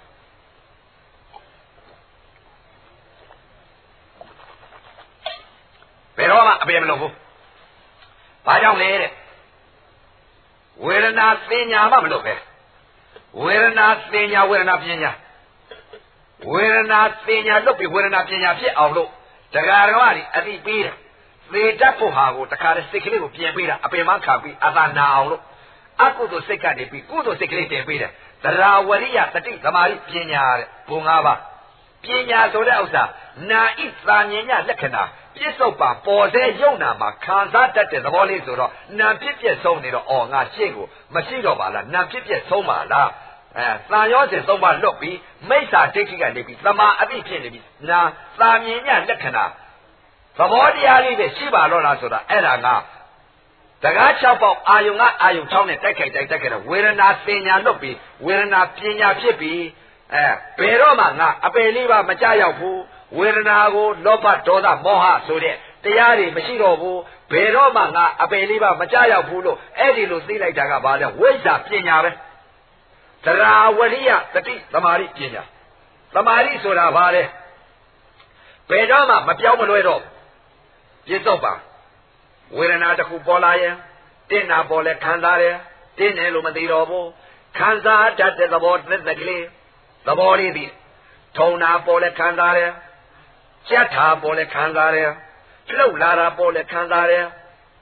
A: ဘယ်တော့မှအပေမလုပ်ဘူးဘာကြောင့်လဲတဲ့ဝေဒနာသိညာမှမလုပ်ပဲဝေဒနာသိညာဝေဒနာပညာဝေဒနာပညာလွတ်ပြီးဝေဒနာပညာဖြစ်အောင်လို့တရားဓမ္မတွေအသိပေးတယ်သေတတ်ဖို့ဟာကိုတခါတည်းစိတ်ကလေးကိုပြင်ပေးတာအပင်မခံပြီးအသာနာအောင်လို့အကုသိုလ်စိတ်ကနေပြီးကုသိုလ်စိတ်ကလေးတင်ပေးတယ်တရားဝရိယတတိသမာဓိပညာတဲ့ဘုံ၅ပါးပညာဆိုတဲ့ဥစ္စာနာဣသာမြင်ညလက္ခဏာပြစ္ဆုတ်ပါပေါ်စေယုံနာမှာခံစားတတ်တဲ့သဘောလေးဆိုတော့နာဖြစ်ပြဆုံးနေတော့အော်ငါရှေ့ကိုမရှိတော့ပါလားနာဖြစ်ပြဆုံးပါလားသံရောစဉ်သုံးပါလွတ်ပြီးမိစ္ဆာဒိဋ္ဌိကနေပြီးသမာအသိဖြစ်နေပြီးနာသာမြင်ညလက္ခဏာသဘောတရားလေးပဲရှိပါတော့လားဆိုတာအဲ့ဒါကတကား6ပေါက်အာယုံကအာယုံ6နဲ့တိုက်ခိုက်တဲ့ဝေဒနာပညာလွတ်ပြီးဝေဒနာပညာဖြစ်ပြီးဘယ်တော့မှငါအပယ်လေးပါမကြရောက်ဘူးဝေဒနာကိုလောဘဒေါသမောဟဆိုတဲ့တရားတွေမရှိတော့ဘူးဘယ်တော့မှငါအပယ်လေးပါမကြရောက်ဘူးလို့အဲ့ဒီလိုသိလိုက်တာကဘာလဲဝိဇ္ဇာပညာပဲတရားဝရိယတတိသမာဓိပညာသမာဓိဆိုတာဘာလဲဘယ်တော့မှမပြောင်းမလွဲတော့ပြစ္ဆုတ်ပါဝေဒနာတစ်ခုပေါ်လာရင်တင်းနာပေါ်လဲခံစားတယ်တင်းတယ်လို့မသိတော့ဘူးခံစားတတ်တဲ့သဘောသက်သက်ကလေးသဘောလေးသိထုံနာပေါ်လဲခံစားတယ်ကြက်ထာပေါ်လဲခံစားတယ်လှုပ်လာတာပေါ်လဲခံစားတယ်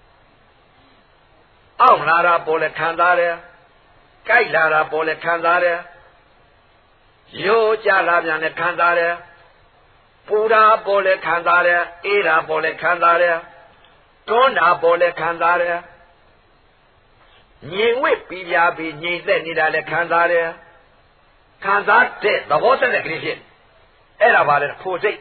A: အောင့်လာတာပေါ်လဲခံစားတယ်ကြိုက်လာတာပေါ်လဲခံစားတယ်ရိုးကြလာပြန်လဲခံစားတယ်ပူတာပေါ်လဲခံစားတယ်အေးတာပေါ်လဲခံစားတယ်တွန်းတာပေါ်လဲခံစားတယ်ငြိမ်ဝှက်ပြီးပြပြီးငြိမ်သက်နေတာလဲခံစားတယ်ခံစားတဲ့သဘောသက်တဲ့ကလေးဖြစ်အဲ့ဒါပါလေဖို့စိတ်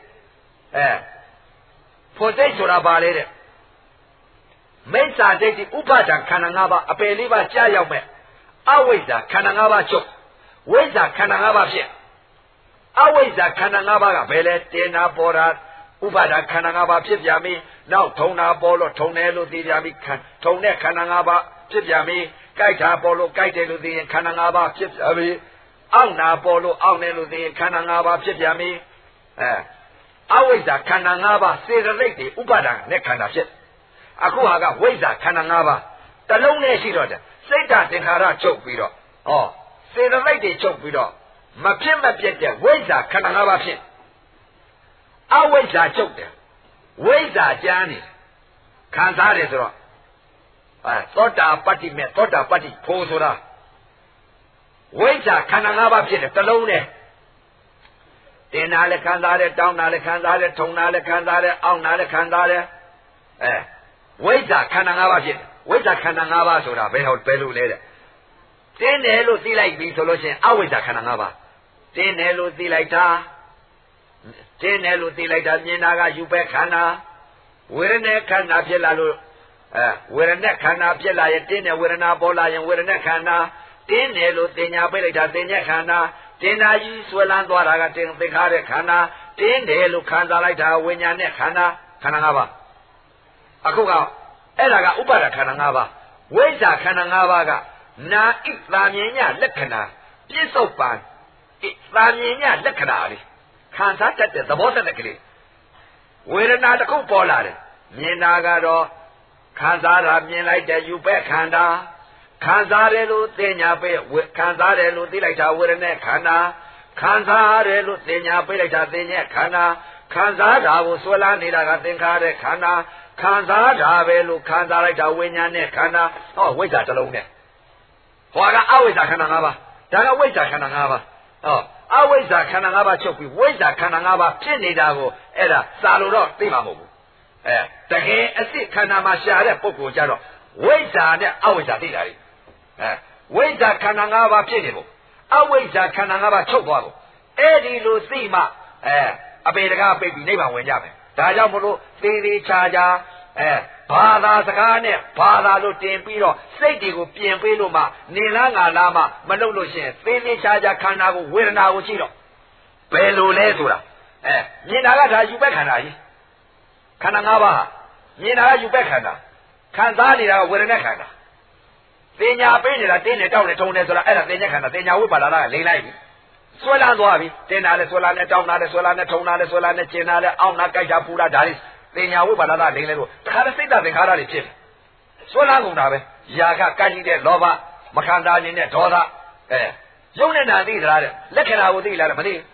A: ဖို့စိတ်ဆိုတာပါလေတဲ့မိစ္ဆာဒိဋ္ဌိဥပါဒံခန္ဓာ၅ပါးအပယ်လေးပါးကြာရောက်မဲ့အဝိဇ္ဇာခန္ဓာ၅ပါးချုပ်ဝိဇ္ဇာခန္ဓာ၅ပါးဖြစ်အဝိဇ္ဇာခန္ဓာ၅ပါးကဘယ်လဲတင်နာပေါ်တာဥပါဒခန္ဓာ၅ပါးဖြစ်ပြန်ပြီနောက်ထုံနာပေါ်လို့ထုံတယ်လို့သိပြန်ပြီထုံတဲ့ခန္ဓာ၅ပါးဖြစ်ပြန်ပြီကြိုက်တာပေါ်လို့ကြိုက်တယ်လို့သိရင်ခန္ဓာ၅ပါးဖြစ်ပြန်ပြီအောင့်နာပေါ်လို့အောင့်တယ်လို့သိရင်ခန္ဓာ၅ပါးဖြစ်ပြန်ပြီအဝိဇ္ဇာခန္ဓာ၅ပါးစေတသိက်တွေဥပါဒနဲ့ခန္ဓာဖြစ်အခုဟာကဝိဇ္ဇာခန္ဓာ၅ပါးတလုံးနဲ့ရှိတော့တယ်စိတ်ဓာတ်သင်္ခါရချုပ်ပြီးတော့စေတသိက်တွေချုပ်ပြီးတော့မဖြစ်မပြတ်တဲ့ဝိဇ္ဇာခန္ဓာ၅ပါးဖြစ်အဝိဇ္ဇာချုပ်တယ်ဝိဇ္ဇာကျမ်းနေခံစားတယ်ဆိုတော့သောတာပတ္တိမဲ့သောတာပတ္တိဖို့ဆိုတာဝိဇ္ဇာခန္ဓာ၅ပါးဖြစ်တယ်တလုံးနဲ့တင်နာလည်းခံစားတယ်တောင်းနာလည်းခံစားတယ်ထုံနာလည်းခံစားတယ်အောင့်နာလည်းခံစားတယ်ဝိဇ္ဇာခန္ဓာ၅ပါးဖြစ်တယ်ဝိဇ္ဇာခန္ဓာ၅ပါးဆိုတာဘယ်လိုလဲတဲ့တင်းတယ်လို့သိလိုက်ပြီဆိုလို့ရှိရင်အဝိဇ္ဇာခန္ဓာ၅ပါးတင်းတယ်လို့သိလိုက်တာတင်းတယ်လို့သိလိုက်တာမြင်တာကယူပဲခန္ဓာဝေဒနာခန္ဓာဖြစ်လာလို့ဝေဒနာခန္ဓာဖြစ်လာရင်တင်းတယ်ဝေဒနာပေါ်လာရင်ဝေဒနာခန္ဓာတင်းတယ်လို့တင်ညာပိတ်လိုက်တာတင်ညက်ခန္ဓာတင်နာကြီးဆွဲလန်းသွားတာကတင်သိခါတဲ့ခန္ဓာတင်းတယ်လို့ခံစားလိုက်တာဝိညာဉ်နဲ့ခန္ဓာ၅ပါးအခုကအဲ့ဒါကဥပါဒခန္ဓာ၅ပါးဝိဇ္ဇာခန္ဓာ၅ပါးကနာဣသာမြင်ညလက္ခဏာပြစ္ဆုတ်ပံသာမြင်ညလက္ခဏာလေးခံစားတတ်တဲ့သဘောတတ်တဲ့ကလေးဝေဒနာတစ်ခုပေါ်လာတယ်မြင်တာကတော့ခံစားတာမြင်လိုက်တဲ့ယူပဲခန္ဓာခံစားတယ်လို့သိညာပဲခံစားတယ်လို့သိလိုက်တာဝေဒနာခန္ဓာခံစားတယ်လို့သိညာပဲလိုက်တာသိညာခန္ဓာခံစားတာကိုဆွဲလာနေတာကသင်္ခါရခန္ဓာခံစားတာပဲလို့ခံစားလိုက်တာဝိညာဉ်နဲ့ခန္ဓာဝိဇ္ဇာတစ်လုံးနဲ့ဟောကအဝိဇ္ဇာခန္ဓာ၅ပါးဒါကဝိဇ္ဇာခန္ဓာ၅ပါးအဝိဇ္ဇာခန္ဓာ၅ပါးချုပ်ပြီးဝိဇ္ဇာခန္ဓာ၅ပါးဖြစ်နေတာကိုအဲ့ဒါစာလို့တော့သိမှာမဟုတ်ဘူးတကယ်အစစ်ခန္ဓာမှာရှာတဲ့ပုဂ္ဂိုလ်ကြတော့ဝိဇ္ဇာနဲ့အဝိဇ္ဇာသိတာလေဝိဇ္ဇာခန္ဓာ၅ပါးဖြစ်နေဖို့အဝိဇ္ဇာခန္ဓာ၅ပါးချုပ်သွားဖို့အဲ့ဒီလိုသိမှအပေတကားပိတ်ပြီးနိဗ္ဗာန်ဝင်ကြမယ်ဒါကြောင့်မလို့သေးသေးချာချာဘာသာစကားနဲ့ဘာသာလို့တင်ပြီးတော့စိတ်တွေကိုပြင်ပေးလို့မှနေလားငါလားမှမလုပ်လို့ရှိရင်သေးသေးချာချာခန္ဓာကိုဝေဒနာကိုကြည့်တော့ဘယ်လိုလဲဆိုတာမြင်တာကဒါယူပဲခန္ဓာကြီးခန္ဓာ၅ပါးမြင်တာကယူပဲခန္ဓာခံစားနေတာကဝေဒနာခန္ဓာတင်ညာပေးနေတာတင်းနေတောက်နေထုံနေဆိုတာအဲ့ဒါတင်ညာခန္ဓာတင်ညာဝိပါဒနာကလိမ့်လိုက်ပြီဆွဲလန်းသွားပြီတင်တာလဲဆွဲလာနဲ့တောင်းတာလဲဆွဲလာနဲ့ထုံတာလဲဆွဲလာနဲ့ကျင်တာလဲအောင့်တာကြိုက်တာပူတာဒါလေးတင်ညာဝိပါဒနာလိမ့်လဲလို့တခါတည်းစိတ်ဓာတ်သင်္ခါရတွေဖြစ်တယ်ဆွဲလန်းကုန်တာပဲຢာကကိုက်ကြည့်တဲ့လောဘမခံစားခြင်းနဲ့ဒေါသရုပ်နဲ့နာသိသလားတဲ့လက္ခဏာကိုသိလားမသိ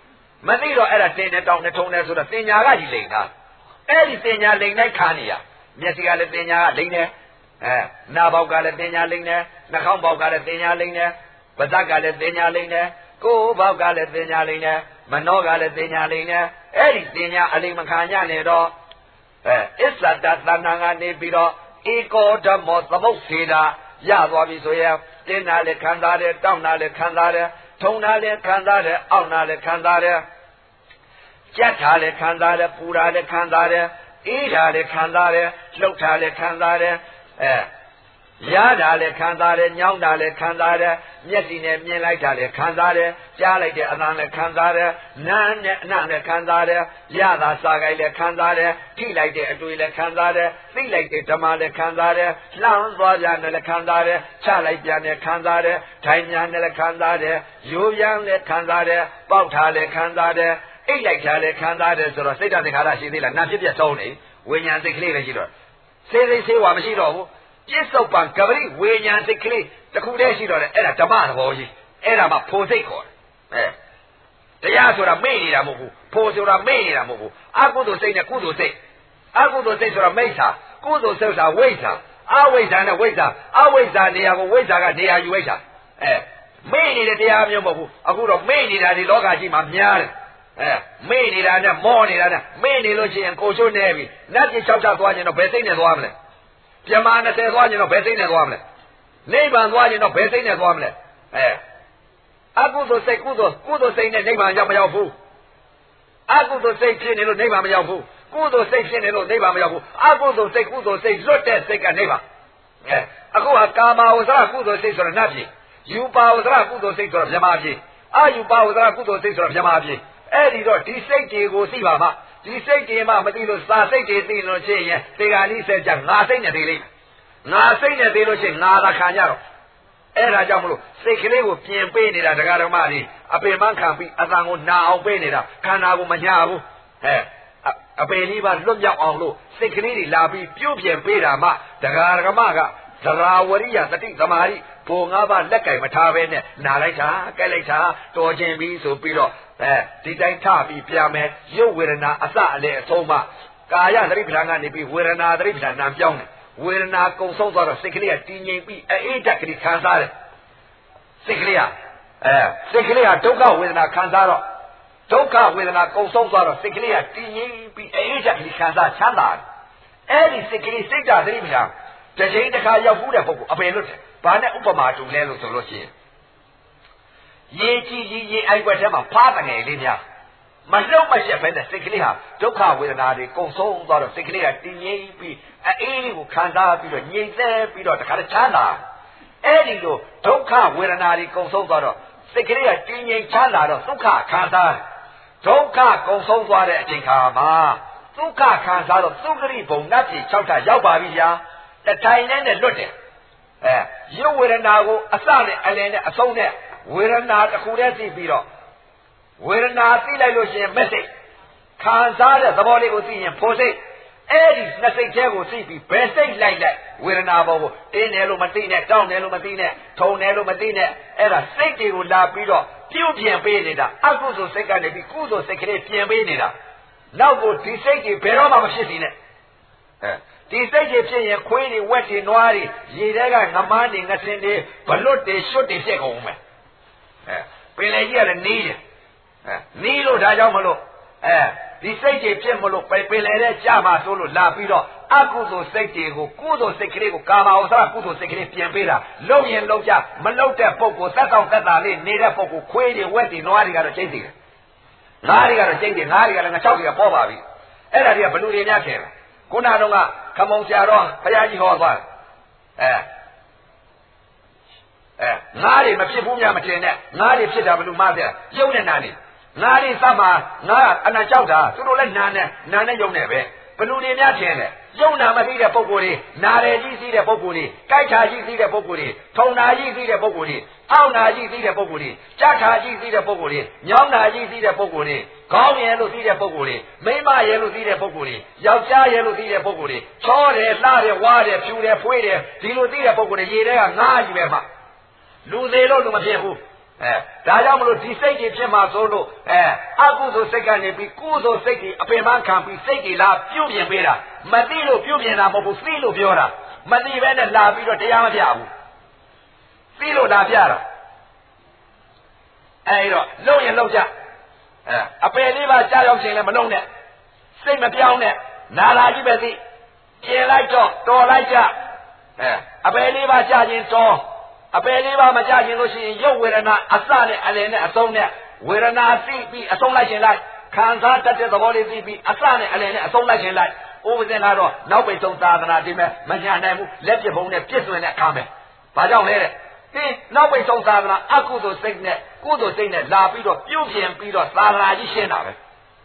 A: မသိတော့အဲ့ဒါတင်နဲ့တောင်းနဲ့ထုံနဲ့ဆိုတော့တင်ညာကကြီးလိန်တာအဲ့ဒီတင်ညာလိန်တိုင်းခါနေရမျက်စိကလည်းတင်ညာကလိန်နေနာပေါက်ကလည်းတင်ညာလိန်နေနှာခေါင်းပေါက်ကလည်းတင်ညာလိန်နေပါးစပ်ကလည်းတင်ညာလိန်နေကိုယ်ပေါက်ကလည်းတင်ညာလိန်နေမနှောကလည်းတင်ညာလိန်နေအဲ့ဒီတင်ညာအလိန်မခံညနေတော့အစ္ဆဒသဏ္ဍာန်ကနေပြီးတော့ဧကောဓမ္မောသမုတ်စေတာရသွားပြီဆိုရင်တင်းနာလည်းခံစားတယ်တောင်းနာလည်းခံစားတယ်ထုံနာလည်းခံစားတယ်အောင့်နာလည်းခံစားတယ်ကြက်ထားလည်းခံစားတယ်ပူတာလည်းခံစားတယ်အေးတာလည်းခံစားတယ်လှုပ်တာလည်းခံစားတယ်ရတာလည်းခံစားတယ်ညောင်းတာလည်းခံစားတယ်မျက်စိနဲ့မြင်လိုက်တာလည်းခံစားတယ်ကြားလိုက်တဲ့အသံလည်းခံစားတယ်နားနဲ့အနံ့လည်းခံစားတယ်ရတာစားကြိုက်လည်းခံစားတယ်ထိလိုက်တဲ့အတွေ့လည်းခံစားတယ်သိလိုက်တဲ့ဓမ္မလည်းခံစားတယ်လှမ်းသွားပြန်လည်းခံစားတယ်ချလိုက်ပြန်လည်းခံစားတယ်ထိုင်ပြန်လည်းခံစားတယ်ရိုးပြန်လည်းခံစားတယ်ပေါက်ထားလည်းခံစားတယ်အိတ်လိုက်တာလည်းခံစားတယ်ဆိုတော့စိတ်ဓာတ်သင်္ခါရရှိသေးလားနာဖြစ်ပြဆုံးနေဝိညာဉ်စိတ်ကလေးပဲရှိတော့စေစိတ်ဆေးဝါမရှိတော့ဘူးပြစ္ဆုတ်ပံကပရိဝိညာဉ်စိတ်ကလေးတခုတည်းရှိတော့တယ်အဲ့ဒါဓမ္မသဘောကြီးအဲ့ဒါမှဖို့စိတ်ခေါ်တယ်တရားဆိုတာမေ့နေတာမဟုတ်ဘူးဖို့ဆိုတာမေ့နေတာမဟုတ်ဘူးအကုသိုလ်စိတ်နဲ့ကုသိုလ်စိတ်အကုသိုလ်စိတ်ဆိုတာမိစ္ဆာကုသိုလ်စိတ်ဆိုတာဝိဇ္ဇာအဝိဇ္ဇာနဲ့ဝိဇ္ဇာအဝိဇ္ဇာနေရာကိုဝိဇ္ဇာကနေရာယူလိုက်တာမေ့နေတဲ့တရားမျိုးမဟုတ်ဘူးအခုတော့မေ့နေတာဒီလောကကြီးမှာများတယ်မေ့နေတာနဲ့မောနေတာနဲ့မေ့နေလို့ရှိရင်ကိုချိုးနေပြီနတ်ကြီး၆ချသွားရင်တော့ဘယ်စိတ်နဲ့သွားမလဲပြမ20သွားရင်တော့ဘယ်စိတ်နဲ့သွားမလဲနိဗ္ဗာန်သွားရင်တော့ဘယ်စိတ်နဲ့သွားမလဲအကုသိုလ်စိတ်ကုသိုလ်စိတ်နဲ့နိဗ္ဗာန်ရောက်မရောက်ဘူးအကုသိုလ်စိတ်ဖြစ်နေလို့နိဗ္ဗာန်မရောက်ဘူးကုသိုလ်စိတ်ဖြစ်နေလို့နိဗ္ဗာန်မရောက်ဘူးအကုသိုလ်စိတ်ကုသိုလ်စိတ်လွတ်တဲ့စိတ်ကနိဗ္ဗာန်အခုဟာကာမဝဇ္ဇကုသိုလ်စိတ်ဆိုတာနတ်ပြည်ယူပါဝဇ္ဇကုသိုလ်စိတ်ဆိုတာဗြဟ္မာပြည်အယူပါဝဇ္ဇကုသိုလ်စိတ်ဆိုတာဗြဟ္မာပြည်အဲ့ဒီတော့ဒီစိတ်တွေကိုသိပါမှဒီစိတ်တွေမှမသိလို့စာစိတ်တွေသိလို့ရှိရင်ဒီကနေ့ဆက်ကြငါစိတ်နဲ့သိလိမ့်ငါစိတ်နဲ့သိလို့ရှိရင်ငါသာခံကြတော့အဲ့ဒါကြောင့်မလို့စိတ်ကလေးကိုပြင်ပေးနေတာတရားဓမ္မတွေအပင်မခံပြီးအတန်ကိုနာအောင်ပေးနေတာခန္ဓာကိုမညာဘူးအပင်လေးပါလွတ်မြောက်အောင်လို့စိတ်ကလေးတွေလာပြီးပြုတ်ပြင်ပေးတာမှတရားဓမ္မကသရာဝရိယတတိသမာဓိဘုံ၅ပါးလက်ကင်မထားပဲနဲ့နာလိုက်တာကဲလိုက်တာတော်ခြင်းပြီးဆိုပြီးတော့ဒီတိုင်းထပြီးပြန်မယ်ရုပ်ဝေဒနာအစအလေအဆုံးမှကာယသတိပဋ္ဌာန်ကနေပြီးဝေဒနာသတိပဋ္ဌာန်နာပြောင်းတယ်ဝေဒနာကုံဆုံးသွားတော့စိတ်ကလေးကတည်ငြိမ်ပြီးအေးဓာတ်ကလေးခံစားတယ်စိတ်ကလေးကဒုက္ခဝေဒနာခံစားတော့ဒုက္ခဝေဒနာကုံဆုံးသွားတော့စိတ်ကလေးကတည်ငြိမ်ပြီးအေးဓာတ်ကလေးခံစားချမ်းသာတယ်အဲ့ဒီစိတ်ကလေးစိတ်ဓာတ်သတိပဋ္ဌာန်တစ်ချိန်တစ်ခါရောက်ဘူးတဲ့ပုဂ္ဂိုလ်အပင်လွတ်တယ်ဘာနဲ့ဥပမာတူလဲလို့ဆိုလို့ရှိရင်ရေကြီးကြီးရေအိုက်ွက်ထဲမှာဖားတငယ်လေးများမလှုပ်မရှက်ပဲနဲ့စိတ်ကလေးဟာဒုက္ခဝေဒနာတွေကုံဆုံးသွားတော့စိတ်ကလေးကတည်ငြိမ်ပြီးအေးလေးကိုခံစားပြီးတော့ငြိမ်သက်ပြီးတော့တခါတည်းချမ်းသာအဲ့ဒီလိုဒုက္ခဝေဒနာတွေကုံဆုံးသွားတော့စိတ်ကလေးကတည်ငြိမ်ချမ်းသာတော့ဒုက္ခခံစားဒုက္ခကုံဆုံးသွားတဲ့အချိန်ခါမှာဒုက္ခခံစားတော့သုခရိဘုံနတ်ပြည်6ထပ်ရောက်ပါပြီဗျာတထိုင်နဲ့လွတ်တယ်ရုပ်ဝေဒနာကိုအစနဲ့အလယ်နဲ့အဆုံးနဲ့ဝေဒနာတစ်ခုတည်းသိပြီးတော့ဝေဒနာသိလိုက်လို့ရှိရင်မက်စိတ်ခံစားတဲ့သဘောလေးကိုသိရင်ဖို့စိတ်အဲ့ဒီနှစ်စိတ်ထဲကိုသိပြီးဘယ်စိတ်လိုက်ဝေဒနာဘောကိုတင်းတယ်လို့မသိနဲ့တောင်းတယ်လို့မသိနဲ့ထုံတယ်လို့မသိနဲ့အဲ့ဒါစိတ်တွေကိုလာပြီးတော့ပြုတ်ပြင်ပေးနေတာအကုသိုလ်စိတ်ကနေပြီးကုသိုလ်စိတ်ကလေးပြင်ပေးနေတာနောက်ကိုဒီစိတ်တွေဘယ်တော့မှမဖြစ်စီနဲ့ဒီစိတ်တွေဖြစ်ရင်ခွေးတွေဝက်တွေနွားတွေရေထဲကငမန်းတွေငဆင်တွေဘလွတ်တွေရွှတ်တွေဖြစ်ကုန်မယ်ပင်လေကြီးကလည်းနီးတယ်နီးလို့ဒါကြောင့်မလို့ဒီစိတ်တွေဖြစ်မလို့ပင်လေတဲ့ကြာမှာဆိုလို့လာပြီးတော့အကုသိုလ်စိတ်တွေကိုကုသိုလ်စိတ်ကလေးကိုကာမဝဆရာကုသိုလ်စိတ်ကလေးပြင်ပေးတာလုံရင်လုံကြမလုံတဲ့ပုဂ္ဂိုလ်သက်ဆောင်သက်သာလေးနေတဲ့ပုဂ္ဂိုလ်ခွေးတွေဝက်တွေနွားတွေကတော့ကျိတ်တယ်ငါးတွေကတော့ကျိတ်တယ်ငါးတွေကလည်းငါ6တွေကပေါ်ပါပြီအဲ့ဒါတွေကဘလူတွေများခင်ခုနကတော့ခမုံဆရာတော်ဘုရားကြီးဟောသွားငါးတွေမဖြစ်ဘူးများမတင်နဲ့ငါးတွေဖြစ်တာဘလူမသိရုပ်နဲ့နာနေငါးတွေစမှာငါအနာကြောက်တာသူတို့လည်းနာနဲ့ရုပ်နဲ့ပဲဘလူတွေများတင်တယ်ရုပ်နာမသိတဲ့ပုဂ္ဂိုလ်တွေနာတယ်ကြီးသိတဲ့ပုဂ္ဂိုလ်တွေကြိုက်တာကြီးသိတဲ့ပုဂ္ဂိုလ်တွေထုံနာကြီးသိတဲ့ပုဂ္ဂိုလ်တွေအောင့်နာကြီးသိတဲ့ပုဂ္ဂိုလ်တွေကြက်တာကြီးသိတဲ့ပုဂ္ဂိုလ်တွေညောင်းနာကြီးသိတဲ့ပုဂ္ဂိုလ်တွေခေါင်းရယ်လို့သိတဲ့ပုဂ္ဂိုလ်တွေမိန်းမရယ်လို့သိတဲ့ပုဂ္ဂိုလ်တွေယောက်ျားရယ်လို့သိတဲ့ပုဂ္ဂိုလ်တွေချောတယ်လှတယ်ဝါတယ်ဖြူတယ်ဖွေးတယ်ဒီလိုသိတဲ့ပုဂ္ဂိုလ်တွေရေထဲကငါးကြီးပဲမှလူသေးလို့လူမဖြစ်ဘူးဒါကြောင့်မလို့ဒီစိတ်ကြီးဖြစ်မှာဆိုလို့အကုသိုလ်စိတ်ကနေပြီးကုသိုလ်စိတ်ကြီးအပင်ပန်းခံပြီးစိတ်ကြီးလာပြုတ်ပြင်ပေးတာမသိလို့ပြုတ်ပြင်တာမဟုတ်ဘူးသိလို့ပြောတာမသိဘဲနဲ့လာပြီးတော့တရားမပြဘူးသိလို့လာပြတာအဲ့တော့လုံရင်လုံကြအပယ်လေးပါကြားရောက်ခြင်းလည်းမလုံနဲ့စိတ်မပြောင်းနဲ့နာလာကြီးပဲသိပြင်လိုက်တော့တော်လိုက်ကြအပယ်လေးပါကြားခြင်းတော်အပယ်လေးပါမကြခြင်းလို့ရှိရင်ရုပ်ဝေဒနာအစနဲ့အလယ်နဲ့အဆုံးနဲ့ဝေဒနာသိပြီးအဆုံးလိုက်ခြင်းလိုက်ခံစားတတ်တဲ့သဘောလေးသိပြီးအစနဲ့အလယ်နဲ့အဆုံးလိုက်ခြင်းလိုက်ဥပဇင်ကတော့နောက်ပိတ်ဆုံးသာသနာတိမဲ့မညာနိုင်ဘူးလက်ပြပုံနဲ့ပြည့်စုံတဲ့အခါမယ်ဘာကြောင့်လဲတဲ့ဒီနောက်ပိတ်ဆုံးသာသနာအကုသိုလ်စိတ်နဲ့ကုသိုလ်စိတ်နဲ့လာပြီးတော့ပြုတ်ပြင်ပြီးတော့သာသနာကြီးရှင်းတာပဲ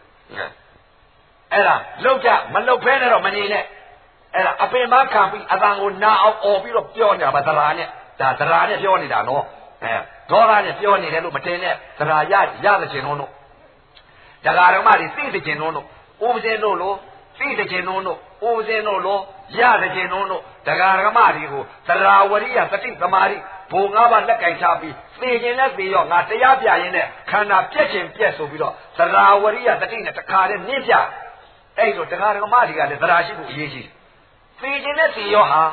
A: အဲ့ဒါလောက်ကြမလောက်ဖဲနဲ့တော့မနေနဲ့အဲ့ဒါအပင်မခံပြီးအတန်ကိုနာအောင်អော်ပြီးတော့ပြောနေတာပါသရာနဲ့ဒါသရာနဲ့ပြောနေတာနော်ဒေါသနဲ့ပြောနေတယ်လို့မတင်နဲ့သရာရတဲ့ခြင်းတို့တရားဓမ္မတွေသိတဲ့ခြင်းတို့ဥပဇင်းတို့လို့သိတဲ့ခြင်းတို့ဥပဇင်းတို့လို့ရတဲ့ခြင်းတို့တရားဓမ္မတွေကိုသရာဝရိယသတိသမာဓိဘုံ၅ပါးလက်ကင်ချပြီးသိခြင်းနဲ့သိရောငါတရားပြရင်နဲ့ခန္ဓာပြက်ခြင်းပြက်ဆိုပြီးတော့သရာဝရိယသတိနဲ့တခါတည်းနင်းပြအဲ့တော့တရားဓမ္မတွေကလည်းသရာရှိဖို့အရေးကြီးသိခြင်းနဲ့သိရောဟာ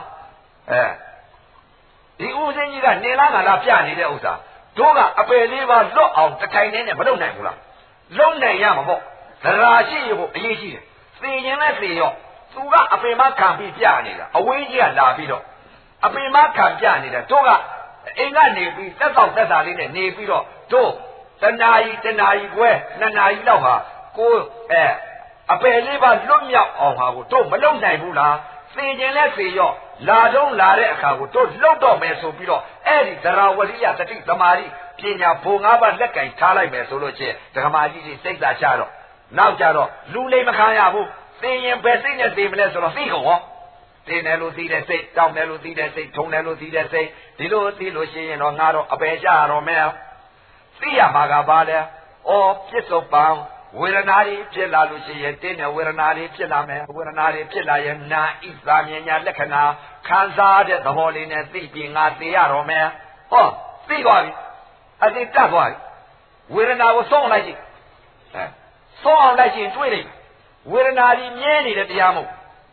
A: ဒီဥစဉ်ကြီးကနေလားငါလားပြနေတဲ့ဥစ္စာတို့ကအပယ်လေးပါလွတ်အောင်တခိုင်နဲ့မလုပ်နိုင်ဘူးလားလုံနိုင်ရမှာပေါ့သရာရှိရဖို့အရေးကြီးတယ်သိခြင်းနဲ့သိရောသူကအပင်မခံပြီးပြနေတာအဝေးကြီးကလာပြီးတော့အပင်မခံပြနေတာတို့ကအိမ်ကနေပြီးသက်သောသက်သာလေးနဲ့နေပြီးတော့တို့တနာရီခွဲ2နာရီလောက်ဟာကိုအပယ်လေးပါလွတ်မြောက်အောင်ဟာကိုတို့မလုံနိုင်ဘူးလားသိခြင်းနဲ့သိရောလာတော့လာတဲ့အခါကိုတို့လှုပ်တော့မယ်ဆိုပြီးတော့အဲ့ဒီသရဝရိယတတိသမာဓိပညာဘုံ၅ပါးလက်ကင်ထားလိုက်မယ်ဆိုလို့ချင်းဓမ္မကြီးကြီးစိတ်သာချတော့နောက်ကြတော့လူလိမ်မခံရဘူးသိရင်ပဲစိတ်နဲ့သိမလဲဆိုတော့သိကုန်ဟောသိတယ်လို့သိတဲ့စိတ်တောင်းတယ်လို့သိတဲ့စိတ်ထုံတယ်လို့သိတဲ့စိတ်ဒီလိုသိလို့ရှိရင်တော့ငါတော့အပယ်ကြရတော့မယ်သိရမှာကဘာလဲဩပြစ္ဆုတ်ပံဝေဒနာတွေဖြစ်လာလို့ရှိရင်တင်းတဲ့ဝေဒနာတွေဖြစ်လာမယ်ဝေဒနာတွေဖြစ်လာရင်နာဣသာမြညာလက္ခဏာခံစားတဲ့သဘောလေးနဲ့သိပြီးငါသိရတော့မယ်ဟောသိသွားပြီအတိတ်တက်သွားပြီဝေဒနာကိုဆုံးလိုက်ကြည့်ဆုံးအောင်လိုက်ရင်တွေ့လိမ့်မယ်ဝေဒနာကြီးမြဲနေတဲ့တရားမဟုတ်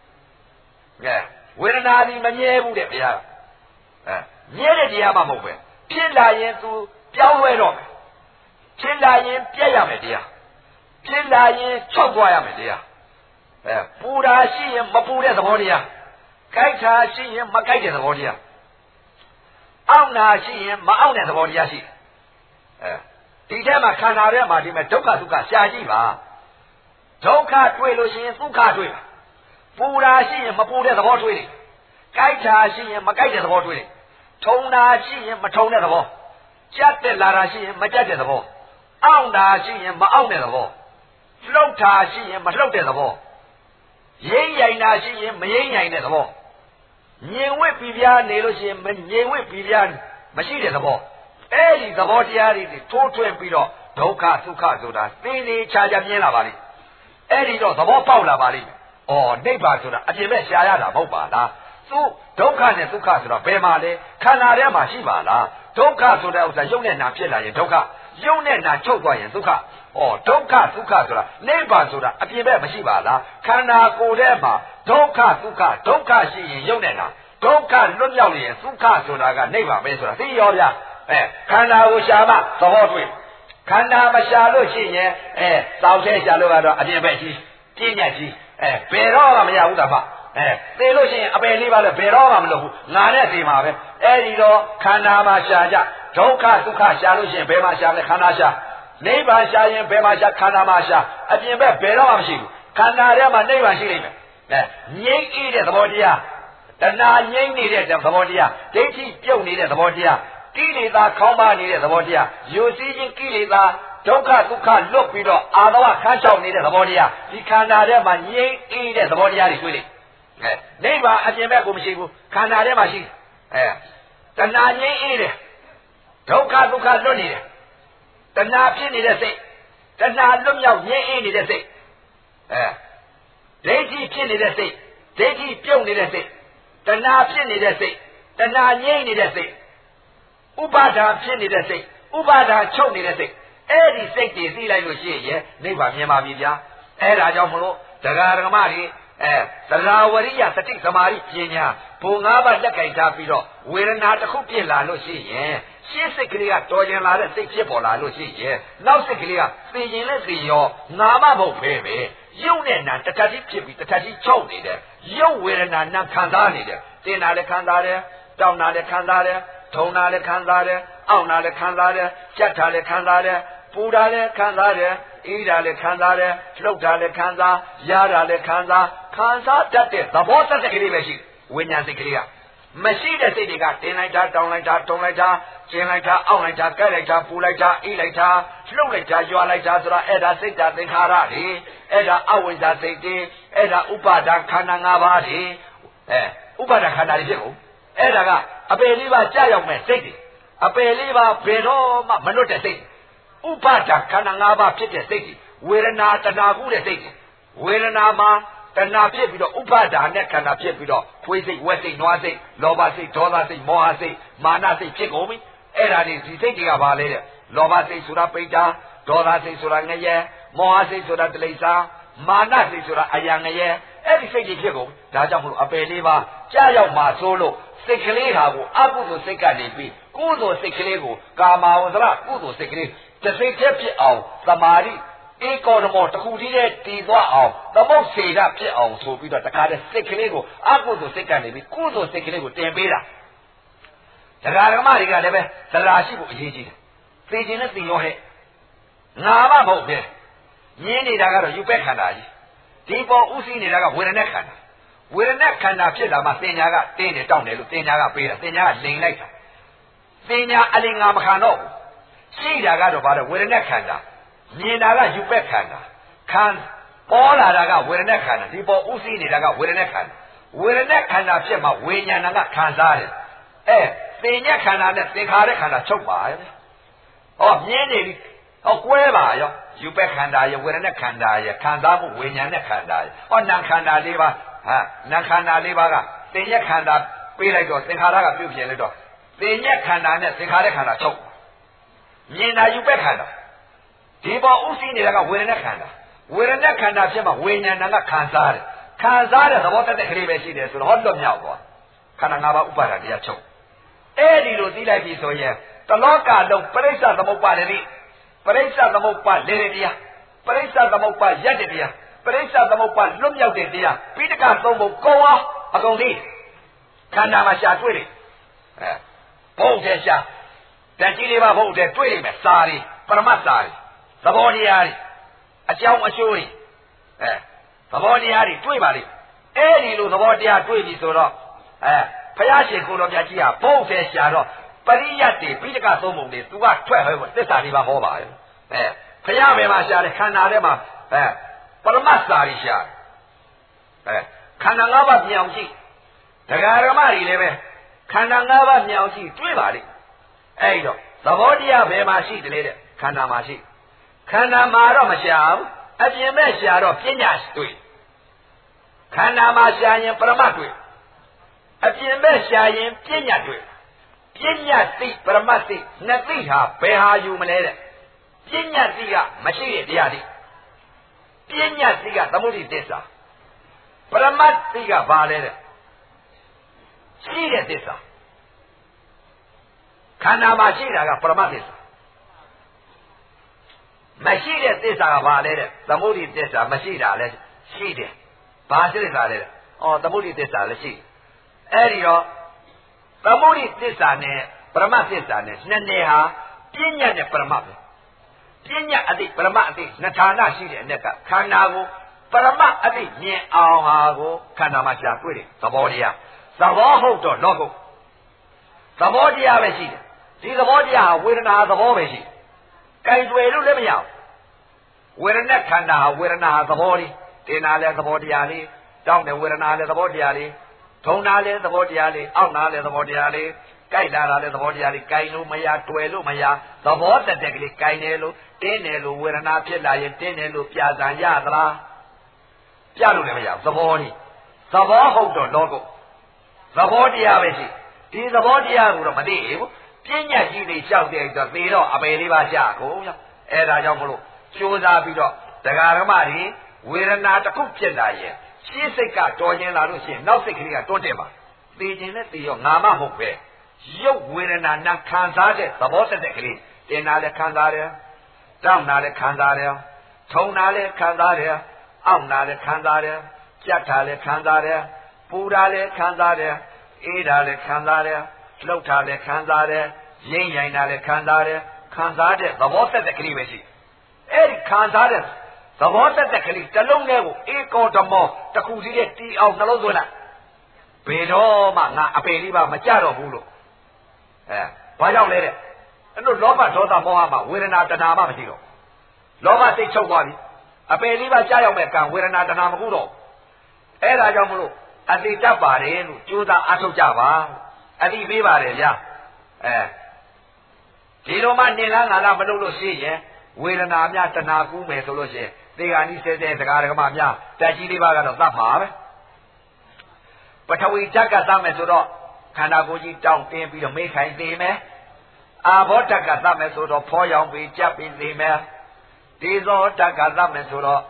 A: ဝေဒနာကြီးမမြဲဘူးတဲ့တရားမြဲတဲ့တရားမှမဟုတ်ပဲဖြစ်လာရင်သူပြောင်းလဲတော့မယ်ဖြစ်လာရင်ပြက်ရမယ်တရားဖြစ်လာရင်ချုပ်သွားရမယ်တရားပူတာရှိရင်မပူတဲ့သဘောတရားကြိုက်တာရှိရင်မကြိုက်တဲ့သဘောတရားအောင့်တာရှိရင်မအောင့်တဲ့သဘောတရားရှိဒီထဲမှာခန္ဓာထဲမှာဒီမဲ့ဒုက္ခဒုက္ခရှားကြည့်ပါဒုက္ခတွေ့လို့ရှိရင်ဒုက္ခတွေ့ပါပူတာရှိရင်မပူတဲ့သဘောတွေ့တယ်ကြိုက်တာရှိရင်မကြိုက်တဲ့သဘောတွေ့တယ်ထုံတာရှိရင်မထုံတဲ့သဘောကြက်တဲ့လာတာရှိရင်မကြက်တဲ့သဘောအောင့်တာရှိရင်မအောင့်တဲ့သဘောလှုပ်တာရှိရင်မလှုပ်တဲ့သဘောရိမ့်ရိုင်တာရှိရင်မရိမ့်ရိုင်တဲ့သဘောငြင်ဝစ်ပြပြားနေလို့ရှိရင်မငြင်ဝစ်ပြပြားမရှိတဲ့သဘောအဲ့ဒီသဘောတရားတွေထိုးထွင်းပြီးတော့ဒုက္ခဒုက္ခဆိုတာသိနေချာချာမြင်လာပါလိမ့်အဲ့ဒီတော့သဘောပေါက်လာပါလိမ့်မယ်ဩနိဗ္ဗာန်ဆိုတာအပြင်ဘက်ရှားရတာမဟုတ်ပါလားသူဒုက္ခနဲ့ဒုက္ခဆိုတာဘယ်မှာလဲခန္ဓာထဲမှာရှိပါလားဒုက္ခဆိုတဲ့ဥစ္စာယုံနဲ့နာဖြစ်လာရင်ဒုက္ခယုံနဲ့နာချုပ်သွားရင်ဒုက္ခဒုက္ခဒုက္ခဆိုတာနိဗ္ဗာန်ဆိုတာအပြင်ဘက်မရှိပါလားခန္ဓာကိုယ်ထဲမှာဒုက္ခဒုက္ခဒုက္ခရှိရင်ယုံနဲ့နာဒုက္ခလွတ်မြောက်ရင်ဒုက္ခဆိုတာကနိဗ္ဗာန်ပဲဆိုတာသိရောဗျာခန္ဓာကိုရှာမှသဘောတွေ့ခန္ဓာမရှာလို့ရှိရင်စောင့်ထဲရှာလို့ကတော့အပြင်ဘက်ကြီးပြည့်ညက်ကြီးဘယ်တော့မှမရဘူးတာမှသိလို့ရှိရင်အပယ်လေးပါလဲဘယ်တော့မှမလုပ်ဘူးငါနဲ့သိမှာပဲအဲ့ဒီတော့ခန္ဓာမှာရှာကြဒုက္ခဒုက္ခရှာလို့ရှိရင်ဘယ်မှာရှာလဲခန္ဓာရှာနိဗ္ဗာန်ရှာရင်ဘယ်မှာရှာခန္ဓာမှာရှာအပြင်ဘက်ဘယ်တော့မှမရှိဘူးခန္ဓာထဲမှာနိဗ္ဗာန်ရှိလိမ့်မယ်ငြိမ့်အေးတဲ့သဘောတရားတဏှာငြိမ့်နေတဲ့သဘောတရားဒိဋ္ဌိပြုတ်နေတဲ့သဘောတရားကိလေသာခေါင်းပါနေတဲ့သဘောတရားယုံစည်းခြင်းကိလေသာဒုက္ခဒုက္ခလွတ်ပြီးတော့အာသဝခန်းချောက်နေတဲ့သဘောတရားဒီခန္ဓာထဲမှာငြိမ့်အေးတဲ့သဘောတရားတွေတွေ့လိမ့်နိဗ္ဗာန်အပြင်ဘက်ကိုမရှိဘူးခန္ဓာထဲမှာရှိတဏှာငြိမ့်အေးတယ်ဒုက္ခဒုက္ခလွတ်နေတယ်တဏှာဖြစ်နေတဲ့စိတ်တဏှာလွတ်မြောက်ငြိမ့်အေးနေတဲ့စိတ်ဒိဋ္ဌိဖြစ်နေတဲ့စိတ်ဒိဋ္ဌိပြုတ်နေတဲ့စိတ်တဏှာဖြစ်နေတဲ့စိတ်တဏှာငြိမ့်နေတဲ့စိတ်ဥပါဒာဖြစ်နေတဲ့စိတ် Ubada choke in the sick. Eddie sick is like you see, neighbor Yamabia. Eda Jamolo, the Garamari, the Lawaria, the Tisamari, Kenya, Pungaba, the Kaitapiro, we're not a cookie la Lucy, She's a clear, Toyan la, the Chipola Lucy, now the clear, speaking let's see your Namabo baby. You then not the Tati Chippy, the Tati choke it. You will not Kandani, Tina the Kandare, Downa the Kandare, Tona the Kandare, Auna the Kandare, Chata the Kandare, Puda the Kandare, Ida the Kandare, Flota the Kanda, Yara the Kanda, Kansa, that is the boss of the Kiribashi, when you're the clear. Machine the city got in like that, down like that, like that, chain like that, out like that, like that, pull like that, eat like that, slow like that, you are like that, Eda say that in Harari, Eda always that say, Eda Upada Kanangabadi, Upada Kanarijo, Eda, a believer child man, city, a believer Pero Manuta city, Upada Kanangaba city, we're not an Aguda city, we're an Kana Pipido, Upada, Nekana Pipido, Twizzy, Westy, Noisy, Lobasi, Tolasi, Mohasi, Manasi, Chikomi, Erani, thinking about it. Lobasi, Surapita, Tolasi, Surangaya, Mohasi, Suratlesa, Manasi, Sura Ayangaya, everything you go, Tajamu, a believer, Jaya Masolo, Sekleha, Abu Sekanipi, Kudo Seklego, Kama Ozra, Kudo Sekli, the Sekepi of Samari. Economo, who did it, the most say that, so we got the kind of second Aku to second, Kudo second, Tempera. The Garamari got ever, the Rashibu Gigi. Facing us in your head. Nama hope there. Yeni Dagaro, you bet Hanaji. Tipo Usini Daga, with a neck hand. With a neck hand of Chilla, Mastenaga, Tene down there, Tenaga, Pera, Tena, Ling later. Tena Alingam Hano. See Dagaro about it with a neck hander. Ninaga, you bet Hana. Can all Adaga, with a neck hand. People Usini Daga, with a neck hand. With a neck hand of Chema, Winyanaga, Kanzari. Tena Canada, think Haraka, Chopa. Oh, Yeni, oh, Cueva, you bet Handa, with a neck handa, Kandamu, Winyana Kanda, or Nankanda Liva, Nankanda Livaga, Tena Kanda, Pelago, think Haraga, Pupiano. Tena Kanda, think Haraka, Chop. Nina, you bet Handa. People Usini Daga, with a neck handa. With a neck handa, Chema, Winyanaga, Kanzari. Kanzari, the water the Kribe is to hold them now. Kananga Upara, dear Chop. Eddie Rosila Pisoya, the Loka, the Presa the Mopa, Presa the Mopa, Leria, Presa the Mopa, Yadidia, Presa the Mopa, Lumia Dia, Peter Casombo, Koa, Agondi, Kanamasha Twitty, Bolgesha, Tantiliva Bolde, Twitty, Sari, Paramasari, Savoniari, a Chamasuri, Savoniari, Twibari, Eddie Luzodia, Twibby Sura, Payashi Kurogia, Bolge Sharo, Pariati, Pitica Somo, to what 12, this Ariva Hova. Payame Masha, Kanarema, Paramasari Shah. Kanangava Nyauji, the Garamari Leve, Kanangava Nyauji, Twibari. Edo, Savodia Bemashi, the lady, Kanamashi. Kanamara Masham, as you may share of Pinas to it. Kanamasha Paramatui. A Piemesha in Pinyatui. Pinyati, Paramati, Natiha, Peha, you manere. Pinyatia, Machine Diadi. Pinyatia, the Mudi Dessa. Paramatiga Valere. Sire Dessa. Kanamashira, Paramatis. Machine Dessa Valere, the Mudi Dessa, Machida, let's see it. Basile, or the Mudi Dessa, let's see. Erio, Pramuri Tisane, Pramatisane, Neneha, Pinya de Pramati. Pinya Adi Pramati, Natana Shidi Neta, Kanago, Parama Adi, Ne Ahago, Kanamasha, Quiri, Savodia, Savoho to Logo. Savodia Veshi, see the Vodia, we're not the Voveshi. Kaidwelu Lemia. We're not Kanda, we're not the body, Tinale the Vodiali, down there we're not the Vodiali. Tonale the Vodiali, Aunale the Vodiali, Kaidala the Vodiali, Kainu Maya, Tuelu Maya, the water technique, Kainelu, Tenelu, where an Apia, Tenelu, Piazza Yadra, Pialu, the body, the Vaho logo, the Vodia Vesi, is the Vodia Ramadi, ပြင်းညက်ကြီးတွေလျှောက်တဲ့အတွက်သေတော့အပေလေးပါရှာကုန်ရောအဲ့ဒါကြောင့်မလို့ကြိုးစားပြီးတော့တရားဓမ္မတွေဝေဒနာတစ်ခုဖြစ်လာရင်ရှင်းစိတ်ကတော်ကျင်လာလို့ရှိရင်နောက်စိတ်ကလေးကတွန်းတင်ပါသေခြင်းနဲ့သေရောငါမဟုတ်ပဲရုပ်ဝေဒနာနာခံစားတဲ့သဘောတက်တဲ့ကလေးတင်တာလည်းခံစားတယ်တောင်းတာလည်းခံစားတယ်ထုံတာလည်းခံစားတယ်အောင့်တာလည်းခံစားတယ်ကြက်တာလည်းခံစားတယ်ပူတာလည်းခံစားတယ်အေးတာလည်းခံစားတယ်လှုပ်တာလည်းခံစားတယ်ရင်းရိုင်တာလည်းခံစားတယ်ခံစားတဲ့သဘောတက်တဲ့ကလေးပဲရှိအဲ့ဒီခံစားတဲ့သဘောတက်တဲ့ကလေးတစ်လုံးနဲ့ကိုအေကောဓမောတစ်ခုစီးတဲ့တီအောင်နှလုံးသွင်းလိုက်ဘယ်တော့မှငါအပေလေးပါမကြတော့ဘူးလို့ဘာကြောင့်လဲတဲ့အဲ့လိုလောဘဒေါသမောဟမှာဝေဒနာတဏှာမှမရှိတော့လောဘစိတ်ချုပ်သွားပြီအပေလေးပါကြားရောက်မဲ့ကံဝေဒနာတဏှာမကူတော့အဲ့ဒါကြောင့်မလို့အတိတတ်ပါတယ်လို့ကြိုးစားအားထုတ်ကြပါအတိပေးပါတယ်ဗျာဒီလိုမှနေလားငါလားမလုပ်လို့ရှိရင်ဝေဒနာများတဏှာကူးမယ်ဆိုလို့ရှိရင်သေဂာနိစေတဲ့တရားဓမ္မများတက်ကြီးလေးပါကတော့သတ်မှာပဲပထဝီဓာတ်ကသတ်မယ်ဆိုတော့ခန္ဓာကိုယ်ကြီးတောင့်တင်းပြီးတော့မေးခိုင်သေးမယ်အာဘောဓာတ်ကသတ်မယ်ဆိုတော့ဖောရောင်ပြီးကြပ်ပြီးသေးမယ်ဒေဇောဓာတ်ကသတ်မယ်ဆိုတော့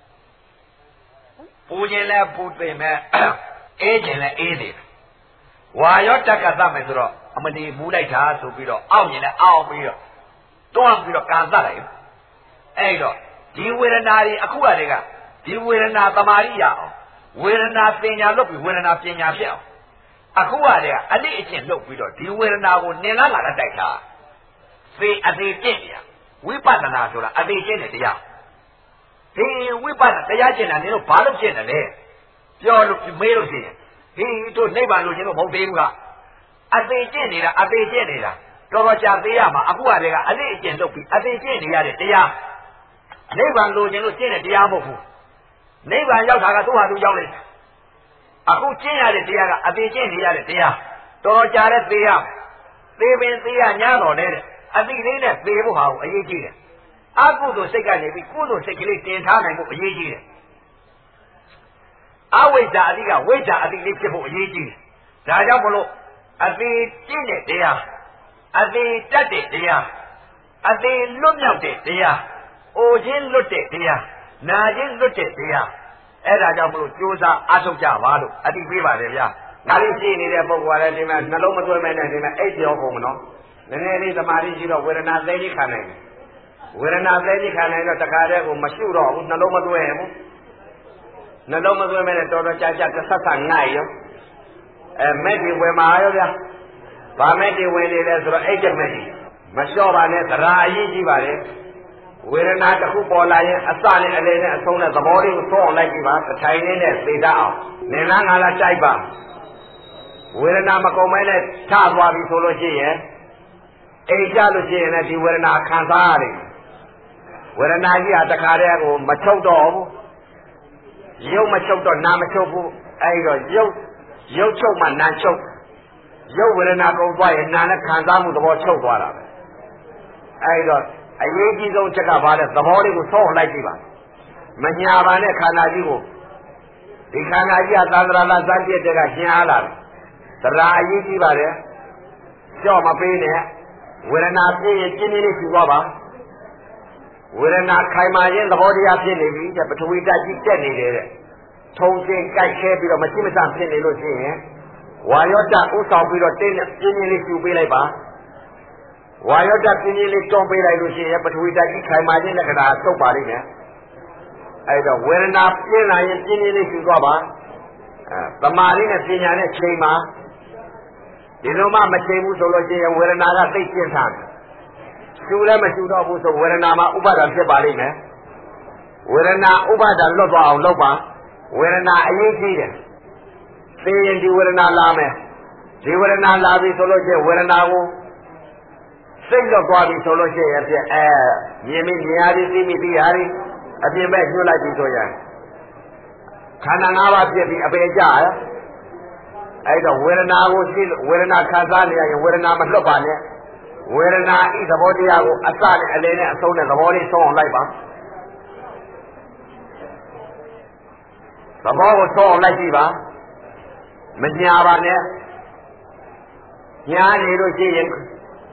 A: ပူခြင်းလည်းပူသေးမယ်အေးခြင်းလည်းအေးသေးတယ်ဝါရောဓာတ်ကသတ်မယ်ဆိုတော့အမလီမူးလိုက်တာဆိုပြီးတော့အောင့်ရင်လည်းအောင့်ပြီးတော့တွန်းပြီးတော့ကန်သတ်လိုက်အဲ့တော့ဒီဝေဒနာတွေအခုကတည်းကဒီဝေဒနာသမာဓိရအောင်ဝေဒနာပညာလုပ်ပြီးဝေဒနာပညာဖြစ်အောင်အခုကတည်းကအလိအကျင့်လုပ်ပြီးတော့ဒီဝေဒနာကိုနင်လာလာတိုက်တာသေအသေးကျင့်နေရဝိပဿနာဆိုတာအသေးကျင့်တဲ့တရားဒီဝိပဿနာတရားကျင့်တာနင်တို့ဘာလို့ကျင့်တယ်လဲပြောလို့မေးလို့ရှိရင်ဒီတို့နိဗ္ဗာန်လို့ကျင့်လို့မဟုတ်သေးဘူးကအသေးကျင့်နေတာအသေးကျင့်နေတာတော်တော်ကြာသေးရမှာအခုကတည်းကအလိအကျင့်လုပ်ပြီးအသေးကျင့်နေရတဲ့တရားနိဗ္ဗာန်လို့ကျင့်လို့ကျင့်တဲ့တရားမဟုတ်ဘူးနိဗ္ဗာန်ရောက်တာကသူ့ဟာသူရောက်နေတယ်အခုကျင့်ရတဲ့တရားကအသေးကျင့်နေရတဲ့တရားတော်တော်ကြာတဲ့သေရသေပင်သေရညာတော်တဲ့အတိလေးနဲ့သေဖို့ဟာကိုအရေးကြီးတယ်အကုသိုလ်စိတ်ကနေပြီးကုသိုလ်စိတ်ကလေးတင်ထားနိုင်ဖို့အရေးကြီးတယ်အဝိဇ္ဇာအတိကဝိဇ္ဇာအတိလေးဖြစ်ဖို့အရေးကြီးတယ်ဒါကြောင့်မလို့အသေးကျင့်တဲ့တရားအသေးတတ်တဲ့တရားအသေးလွတ်မြောက်တဲ့တရားအိုခြင်းလွတ်တဲ့တရားနာခြင်းလွတ်တဲ့တရားအဲ့ဒါကြောင့်မလို့ကြိုးစားအားထုတ်ကြပါလို့အတိပေးပါတယ်ဗျာငါလေးရှိနေတဲ့ပုဂ္ဂိုလ်ကလည်းဒီမှာနှလုံးမသွင်းမဲနဲ့ဒီမှာအိတ်ပြောကုန်မနော်နည်းနည်းလေးသမာဓိရှိတော့ဝေဒနာသိကြီးခံနိုင်တယ်ဝေဒနာသိကြီးခံနိုင်တော့တခါတည်းကိုမရှုတော့ဘူးနှလုံးမသွင်းဘူးနှလုံးမသွင်းမဲနဲ့တော်တော်ကြာကြာတစ်ဆက်ဆက်ငိုက်ရောမဲ့ဒီဝယ်မှာရောဗျာဗာမဲ့ဒီဝင်နေလဲဆိုတော့အိတ်တဲ့မဲ့ဒီမလျှော့ပါနဲ့သရာအရေးကြီးပါလေဝေဒနာတစ်ခုပေါ်လာရင်အစနဲ့အလယ်နဲ့အဆုံးနဲ့သဘောလေးကိုသုံးအောင်လိုက်ကြည့်ပါတစ်ထိုင်လေးနဲ့သိတတ်အောင်နင်လားငါလားကြိုက်ပါဝေဒနာမကုန်မဲနဲ့ထသွားပြီဆိုလို့ရှိရင်အိမ်ကြလို့ရှိရင်လည်းဒီဝေဒနာခံစားရတယ်ဝေဒနာကြီးဟာတခါတည်းကိုမချုပ်တော့ဘူးရုပ်မချုပ်တော့နာမချုပ်ဘူးအဲဒီတော့ရုပ်ချုပ်မှနာချုပ်ရုပ်ဝေဒနာကုန်သွားရင်နာနဲ့ခံစားမှုသဘောချုပ်သွားတာပဲအဲဒီတော့အရေးကြီးဆုံးချက်ကဘာလဲသဘောလေးကိုသုံးလိုက်ကြည့်ပါမညာပါနဲ့ခန္ဓာကြီးကိုဒီခန္ဓာကြီးကသန္တရာလာစမ်းပြတဲ့ကရှင်းအားလာတယ်သရာအရေးကြီးပါတယ်ကြော့မပေးနဲ့ဝေဒနာပြည့်ရင်ကျင်းလေးရှိသွားပါဝေဒနာခိုင်မာရင်သဘောတရားဖြစ်နေပြီတဲ့ပထဝီဓာတ်ကြီးတက်နေတယ်တဲ့ထုံစင်ကြိုက်ခဲပြီးတော့မရှိမစဖြစ်နေလို့ရှိရင်ဝါယောဓာတ်ဥဆောင်ပြီးတော့တင်းပြင်းပြင်းလေးရှူပေးလိုက်ပါဝါယောဓာတ်ပြင်းပြင်းလေးတွန်းပေးလိုက်လို့ရှိရင်ပထဝီဓာတ်ကြီးခိုင်မာခြင်းလက္ခဏာသုတ်ပါလိမ့်မယ်အဲဒါဝေဒနာပြင်းလာရင်ပြင်းပြင်းလေးရှူသွားပါသမာဓိနဲ့ပညာနဲ့ချိန်ပါဒီလိုမှမချိန်ဘူးဆိုလို့ရှိရင်ဝေဒနာကသိကျင်းထားတယ်ရှူလည်းမရှူတော့ဘူးဆိုဝေဒနာမှာဥပါဒံဖြစ်ပါလိမ့်မယ်ဝေဒနာဥပါဒံလွတ်သွားအောင်လုပ်ပါဝေဒနာအရေးကြီးတယ်သိရင်ဒီဝေဒနာလာမယ်ဒီဝေဒနာလာပြီဆိုလို့ရှိရင်ဝေဒနာကိုစိတ်လွတ်သွားပြီဆိုလို့ရှိရင်ဖြစ်မြင်မိမြင်ရသည်သိမိသိရသည်အပြင်ဘက်ညှို့လိုက်ပြီဆိုရင်ခန္ဓာ၅ပါးဖြစ်ပြီးအပေကြရအဲ့တော့ဝေဒနာကိုရှိဝေဒနာခံစားနေရရင်ဝေဒနာမလွတ်ပါနဲ့ဝေဒနာဤသဘောတရားကိုအစနဲ့အလယ်နဲ့အဆုံးနဲ့သဘောလေးဆုံးအောင်လိုက်ပါသဘောကိုဆုံးအောင်လိုက်ကြည့်ပါမညာပါနဲ့ညာနေလို့ရှိရင်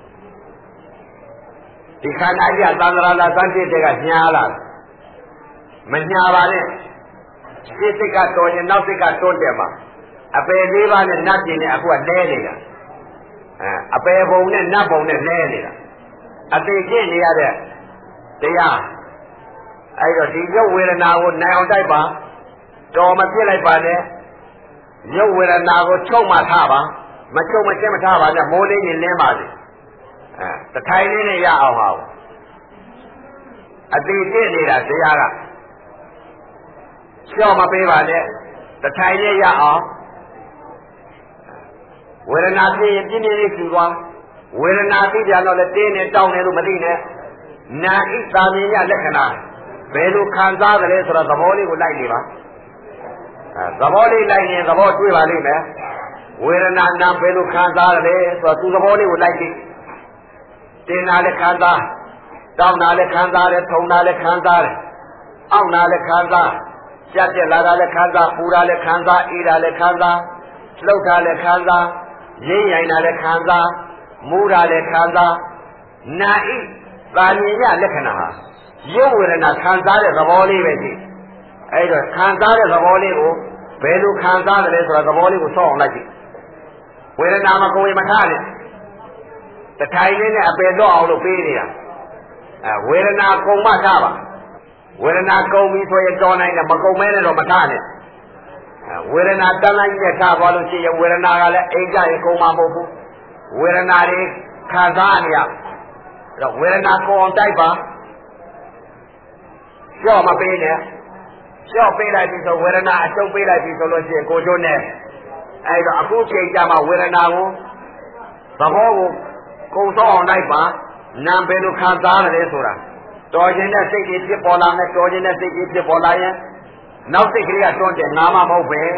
A: ဒီခန္ဓာကြီးကသံဃာလာသံတိတဲ့ကညားလာမညာပါနဲ့စိတ်စိတ်ကတော်ရင်နောက်စိတ်ကတွန်းတယ်မှာအပယ်လေးပါးနဲ့နတ်ပြည်နဲ့အခုကလဲနေတာအပယ်ဘုံနဲ့နတ်ဘုံနဲ့လဲနေတာအသေးကျင့်နေရတဲ့တရားအဲ့တော့ဒီရုပ်ဝေဒနာကိုနိုင်အောင်တိုက်ပါတော်မပြစ်လိုက်ပါနဲ့ရုပ်ဝေဒနာကိုချုပ်မှထားပါမချုပ်မချက်မထားပါနဲ့မိုးလေးကြီးလင်းပါစေတထိုင်လေးနဲ့ရအောင်ဟာအသေးကျင့်နေတာတရားကလျှော့မပေးပါနဲ့တထိုင်လေးရအောင်ဝေဒနာဖြစ်ရင်ပြင်းပြင်းလေးကျူသွားဝေဒနာသိကြတော့လည်းတင်းနေတောင်းနေလို့မသိနဲ့နာဣသာမြင်ရလက္ခဏာဘယ်လိုခံစားကြလဲဆိုတော့သဘောလေးကိုလိုက်နေပါသဘောလေးလိုက်ရင်သဘောတွေ့ပါလိမ့်မယ်ဝေဒနာနာဘယ်လိုခံစားကြလဲဆိုတော့သူသဘောလေးကိုလိုက်ကြည့်တင်းနာလည်းခံစားတောင်းနာလည်းခံစားတယ်ထုံနာလည်းခံစားတယ်အောင့်နာလည်းခံစားကြက်တက်လာတာလည်းခံစားပူတာလည်းခံစားအေးတာလည်းခံစားလှုပ်တာလည်းခံစားရင်းရိုင်တာလည်းခံစားမူတာလည်းခံစားနာဣသာမြင်ရလက္ခဏာဟာရုပ်ဝေဒနာခံစားတဲ့သဘောလေးပဲရှိအဲ့တော့ခံစားတဲ့သဘောလေးကိုဘယ်လိုခံစားတယ်လဲဆိုတော့သဘောလေးကိုဆော့အောင်လိုက်ကြည့်ဝေဒနာမကုန်ရင်မထားနဲ့တထိုင်လေးနဲ့အပယ်တော့အောင်လို့ပေးနေတာဝေဒနာကုန်မှထားပါဝေဒနာကုန်ပြီဆိုရင်တော်နိုင်တယ်မကုန်မဲနဲ့တော့မထားနဲ့ဝေဒနာတန်းလိုက်ရထားသွားလို့ရှိရင်ဝေဒနာကလည်းအိမ်ကြရင်ကုန်မှာမဟုတ်ဘူးဝေဒနာတွေခံစားနေရအဲ့တော့ဝေဒနာကုန်အောင်တိုက်ပါလျှော့မပေးနဲ့လျှော့ပေးလိုက်ပြီဆိုဝေဒနာအကျုပ်ပေးလိုက်ပြီဆိုလို့ရှိရင်ကိုကျိုးနဲ့အဲ့တော့အခုချိန်ကြမှာဝေဒနာကိုသဘောကိုကုံစောအောင်လိုက်ပါနာမ်ပဲလို့ခံစားရတယ်ဆိုတာတော်ခြင်းတဲ့စိတ်ကြီးဖြစ်ပေါ်လာမယ်တော်ခြင်းတဲ့စိတ်ကြီးဖြစ်ပေါ်လာရင်နောက်စိတ်ကလေးကတွန်းတယ်ငါမှမဟုတ်ပဲ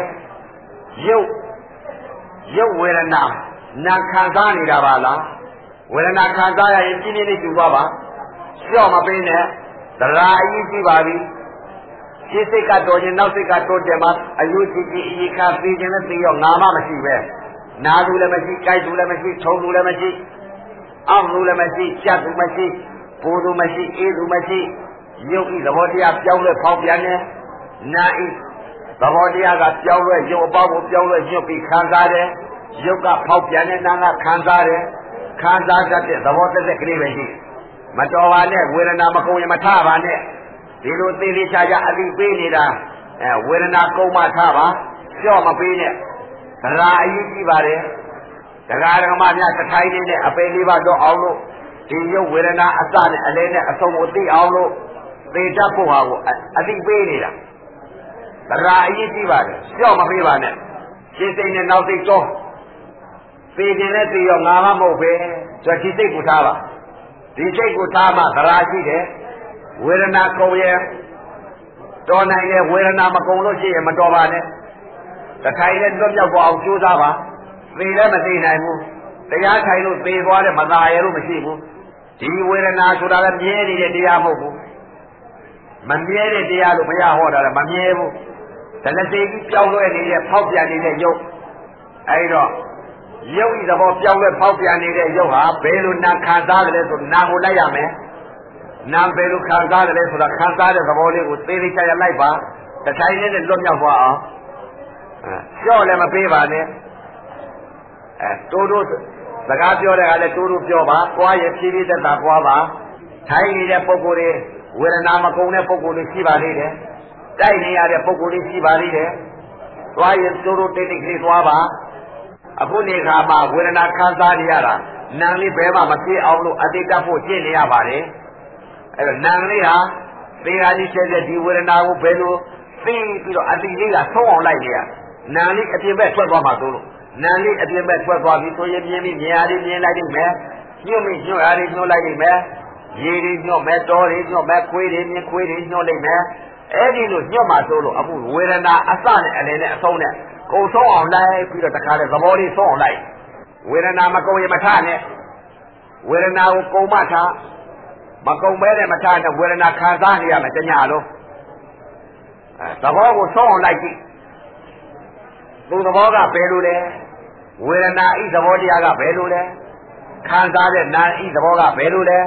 A: ရုပ်ဝေဒနာနာခံစားနေတာပါလားဝေဒနာခံစားရရင်ပြင်းပြင်းလေးကျူသွားပါလျှော့မပေးနဲ့တရားအကြီးကြီးပါပြီရှင်းစိတ်ကတော်ခြင်းနောက်စိတ်ကတွန်းတယ်မှာအယူကြည့်ကြည့်အကြီးခါသိခြင်းနဲ့သိရောငါမှမရှိပဲနာသူလည်းမရှိကြိုက်သူလည်းမရှိထုံသူလည်းမရှိအောက်သူလည်းမရှိကြက်သူမရှိပူသူမရှိအေးသူမရှိရုပ်ဤသဘောတရားပြောင်းလဲဖောက်ပြန်နေနာဤသဘောတရားကပြောင်းလဲရုပ်အပေါက်ကိုပြောင်းလဲညွတ်ပြီးခံစားတယ်ရုပ်ကဖောက်ပြန်နေနာကခံစားတယ်ခံစားတတ်တဲ့သဘောတသက်ကလေးပဲရှိမတော်ပါနဲ့ဝေဒနာမကုန်ရင်မထပါနဲ့ဒီလိုသေသေးချာချာအတိပေးနေတာဝေဒနာကုန်မှထပါလျှော့မပေးနဲ့တရားအရေးကြီးပါတယ်တရားဓမ္မများတစ်ထိုင်လေးနဲ့အပေလေးပါတော့အောင်လို့ဒီရုပ်ဝေဒနာအစနဲ့အလဲနဲ့အဆုံးကိုသိအောင်လို့သေတတ်ဖို့ဟာကိုအတိပေးနေတာတရားအရေးကြီးပါတယ်လျှော့မပေးပါနဲ့ရှင်းစိတ်နဲ့နောက်စိတ်တော့သေခြင်းနဲ့သိရောငါမှမဟုတ်ပဲဆိုဒီစိတ်ကိုထားပါဒီစိတ်ကိုထားမှတရားရှိတယ်ဝေဒနာကုန်ရဲ့တော်နိုင်တဲ့ဝေဒနာမကုန်လို့ရှိရင်မတော်ပါနဲ့တထိုင်နဲ့လွတ်မြောက်သွားအောင်ကြိုးစားပါသေလည်းမသိနိုင်ဘူးတရားထိုင်လို့သေသွားတဲ့မသာရလို့မရှိဘူးဒီဝေဒနာဆိုတာလည်းမြဲနေတဲ့တရားမဟုတ်ဘူးမမြဲတဲ့တရားလို့ဘုရားဟောတာလည်းမမြဲဘူးဒါလည်းသိပြီးပြောင်းလဲနေတဲ့ဖောက်ပြန်နေတဲ့ရုပ်အဲဒီတော့ရုပ်ဤသဘောပြောင်းလဲဖောက်ပြန်နေတဲ့ရုပ်ဟာဘယ်လိုနာခံစားတယ်လဲဆိုနာကိုလိုက်ရမယ်နာဘယ်လိုခံစားတယ်လဲဆိုတာခံစားတဲ့သဘောလေးကိုသေသေးချာချာလိုက်ပါတထိုင်နဲ့လွတ်မြောက်သွားအောင်ကြော့လည်းမပေးပါနဲ့တိုးတိုးစကားပြောတဲ့ကလည်းတိုးတိုးပြောပါ၊သွားရင်ဖြည်းဖြည်းသက်သာသွားပါထိုင်နေတဲ့ပုဂ္ဂိုလ်တွေဝေဒနာမကုန်တဲ့ပုဂ္ဂိုလ်တွေရှိပါသေးတယ်တိုက်နေရတဲ့ပုဂ္ဂိုလ်တွေရှိပါသေးတယ်သွားရင်တိုးတိုးတိတ်တိတ်လေးသွားပါအခုနေခါမှာဝေဒနာခံစားနေရတာနာမ်လေးဘယ်မှမပြေအောင်လို့အတိတ်တဖို့ရှင်းနေရပါတယ်အဲ့တော့နာမ်လေးဟာသေဟာကြီးချက်တဲ့ဒီဝေဒနာကိုဘယ်လိုသိပြီးတော့အတိတ်လေးကဆုံးအောင်လိုက်နေရနာမ်လေးအပြင်ဘက်ထွက်သွားမှာသို့လို့နာမ်လေးအပြင်ဘက်ထွက်သွားပြီဆိုရင်မြင်ပြီးမြင်ရလေးမြင်လိုက်နိုင်မယ်ညှို့မိညှို့ရလေးညှို့လိုက်နိုင်မယ်ရေတွေညှို့မယ်တောတွေညှို့မယ်ခွေးတွေမြင်ခွေးတွေညှို့လိုက်မယ်အဲ့ဒီလိုညှို့မှာသို့လို့အခုဝေဒနာအစနဲ့အလယ်နဲ့အဆုံးနဲ့ကုန်ဆုံးအောင်လိုက်ပြီးတော့တခါလေသဘောလေးဆုံးအောင်လိုက်ဝေဒနာမကုန်ရင်မထနဲ့ဝေဒနာကိုကုန်မှထားမကုန်ပဲနဲ့မထနဲ့ဝေဒနာခံစားနေရမယ်တညလုံးသဘောကိုဆုံးအောင်လိုက်ကြည့်သူသဘောကဘယ်လိုလဲဝေဒနာဤသဘောတရားကဘယ်လိုလဲခံစားတဲ့နာဤသဘောကဘယ်လိုလဲ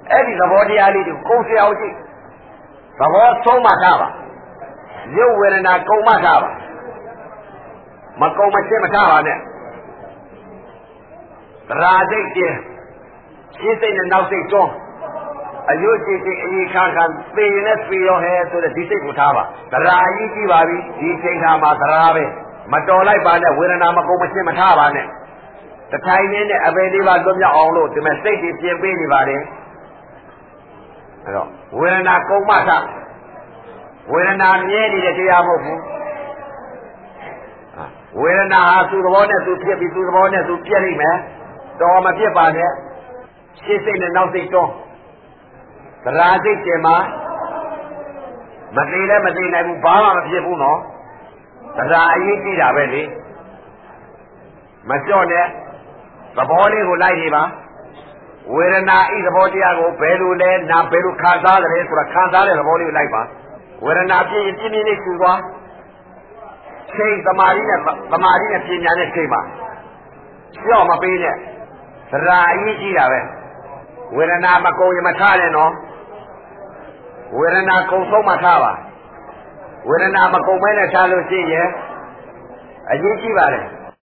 A: အဲ့ဒီသဘောတရားလေးကိုကုန်စရာကြည့်သဘောဆုံးမှထားပါရုပ်ဝေဒနာကုန်မှထားပါမကုန်မချင်းမထားပါနဲ့ရာစိတ်ကျင်းရှင်းစိတ်နဲ့နောက်စိတ်တွန်းအယုတ်ကြည်ကြည်အကြီးခါခါသေရင်လည်းသေရောဟဲဆိုတဲ့ဒီစိတ်ကိုထားပါသရာအကြီးကြည့်ပါပြီဒီချိန်ခါမှာသရာပဲမတော်လိုက်ပါနဲ့ဝေဒနာမကုန်မချင်းမထားပါနဲ့တထိုင်နေနဲ့အပေလေးပါလွတ်မြောက်အောင်လို့ဒီမဲ့စိတ်ကြီးပြင်ပေးနေပါတယ်အဲ့တော့ဝေဒနာကုန်မှထားဝေဒနာမြဲနေတဲ့တရားမဟုတ်ဘူးဝေဒနာဟာသူ့သဘောနဲ့သူဖြစ်ပြီးသူ့သဘောနဲ့သူပြည့်လိမ့်မယ်တော်မပြစ်ပါနဲ့ရှင်းစိတ်နဲ့နောက်စိတ်တွန်းသရာစိတ်ကျင်မှာမသိလည်းမသိနိုင်ဘူးဘာမှမဖြစ်ဘူးနော်သရာအရေးကြီးတာပဲလေမကြော့နဲ့သဘောလေးကိုလိုက်နေပါဝေဒနာဤသဘောတရားကိုဘယ်လိုလဲနာဘယ်လိုခံစားတယ်ဆိုတာခံစားတဲ့သဘောလေးကိုလိုက်ပါဝေဒနာပြင်းရင်ပြင်းပြင်းလေးကျူသွားချိန်သမာဓိနဲ့ပညာနဲ့ချိန်ပါကြော့မပေးနဲ့သရာအရေးကြီးတာပဲဝေဒနာမကုန်ရင်မထားနဲ့နော်ဝေဒနာကုန်ဆုံးမှထားပါဝေဒနာမကုန်မဲနဲ့ထားလို့ရှိရင်အရေးကြီးပါလေ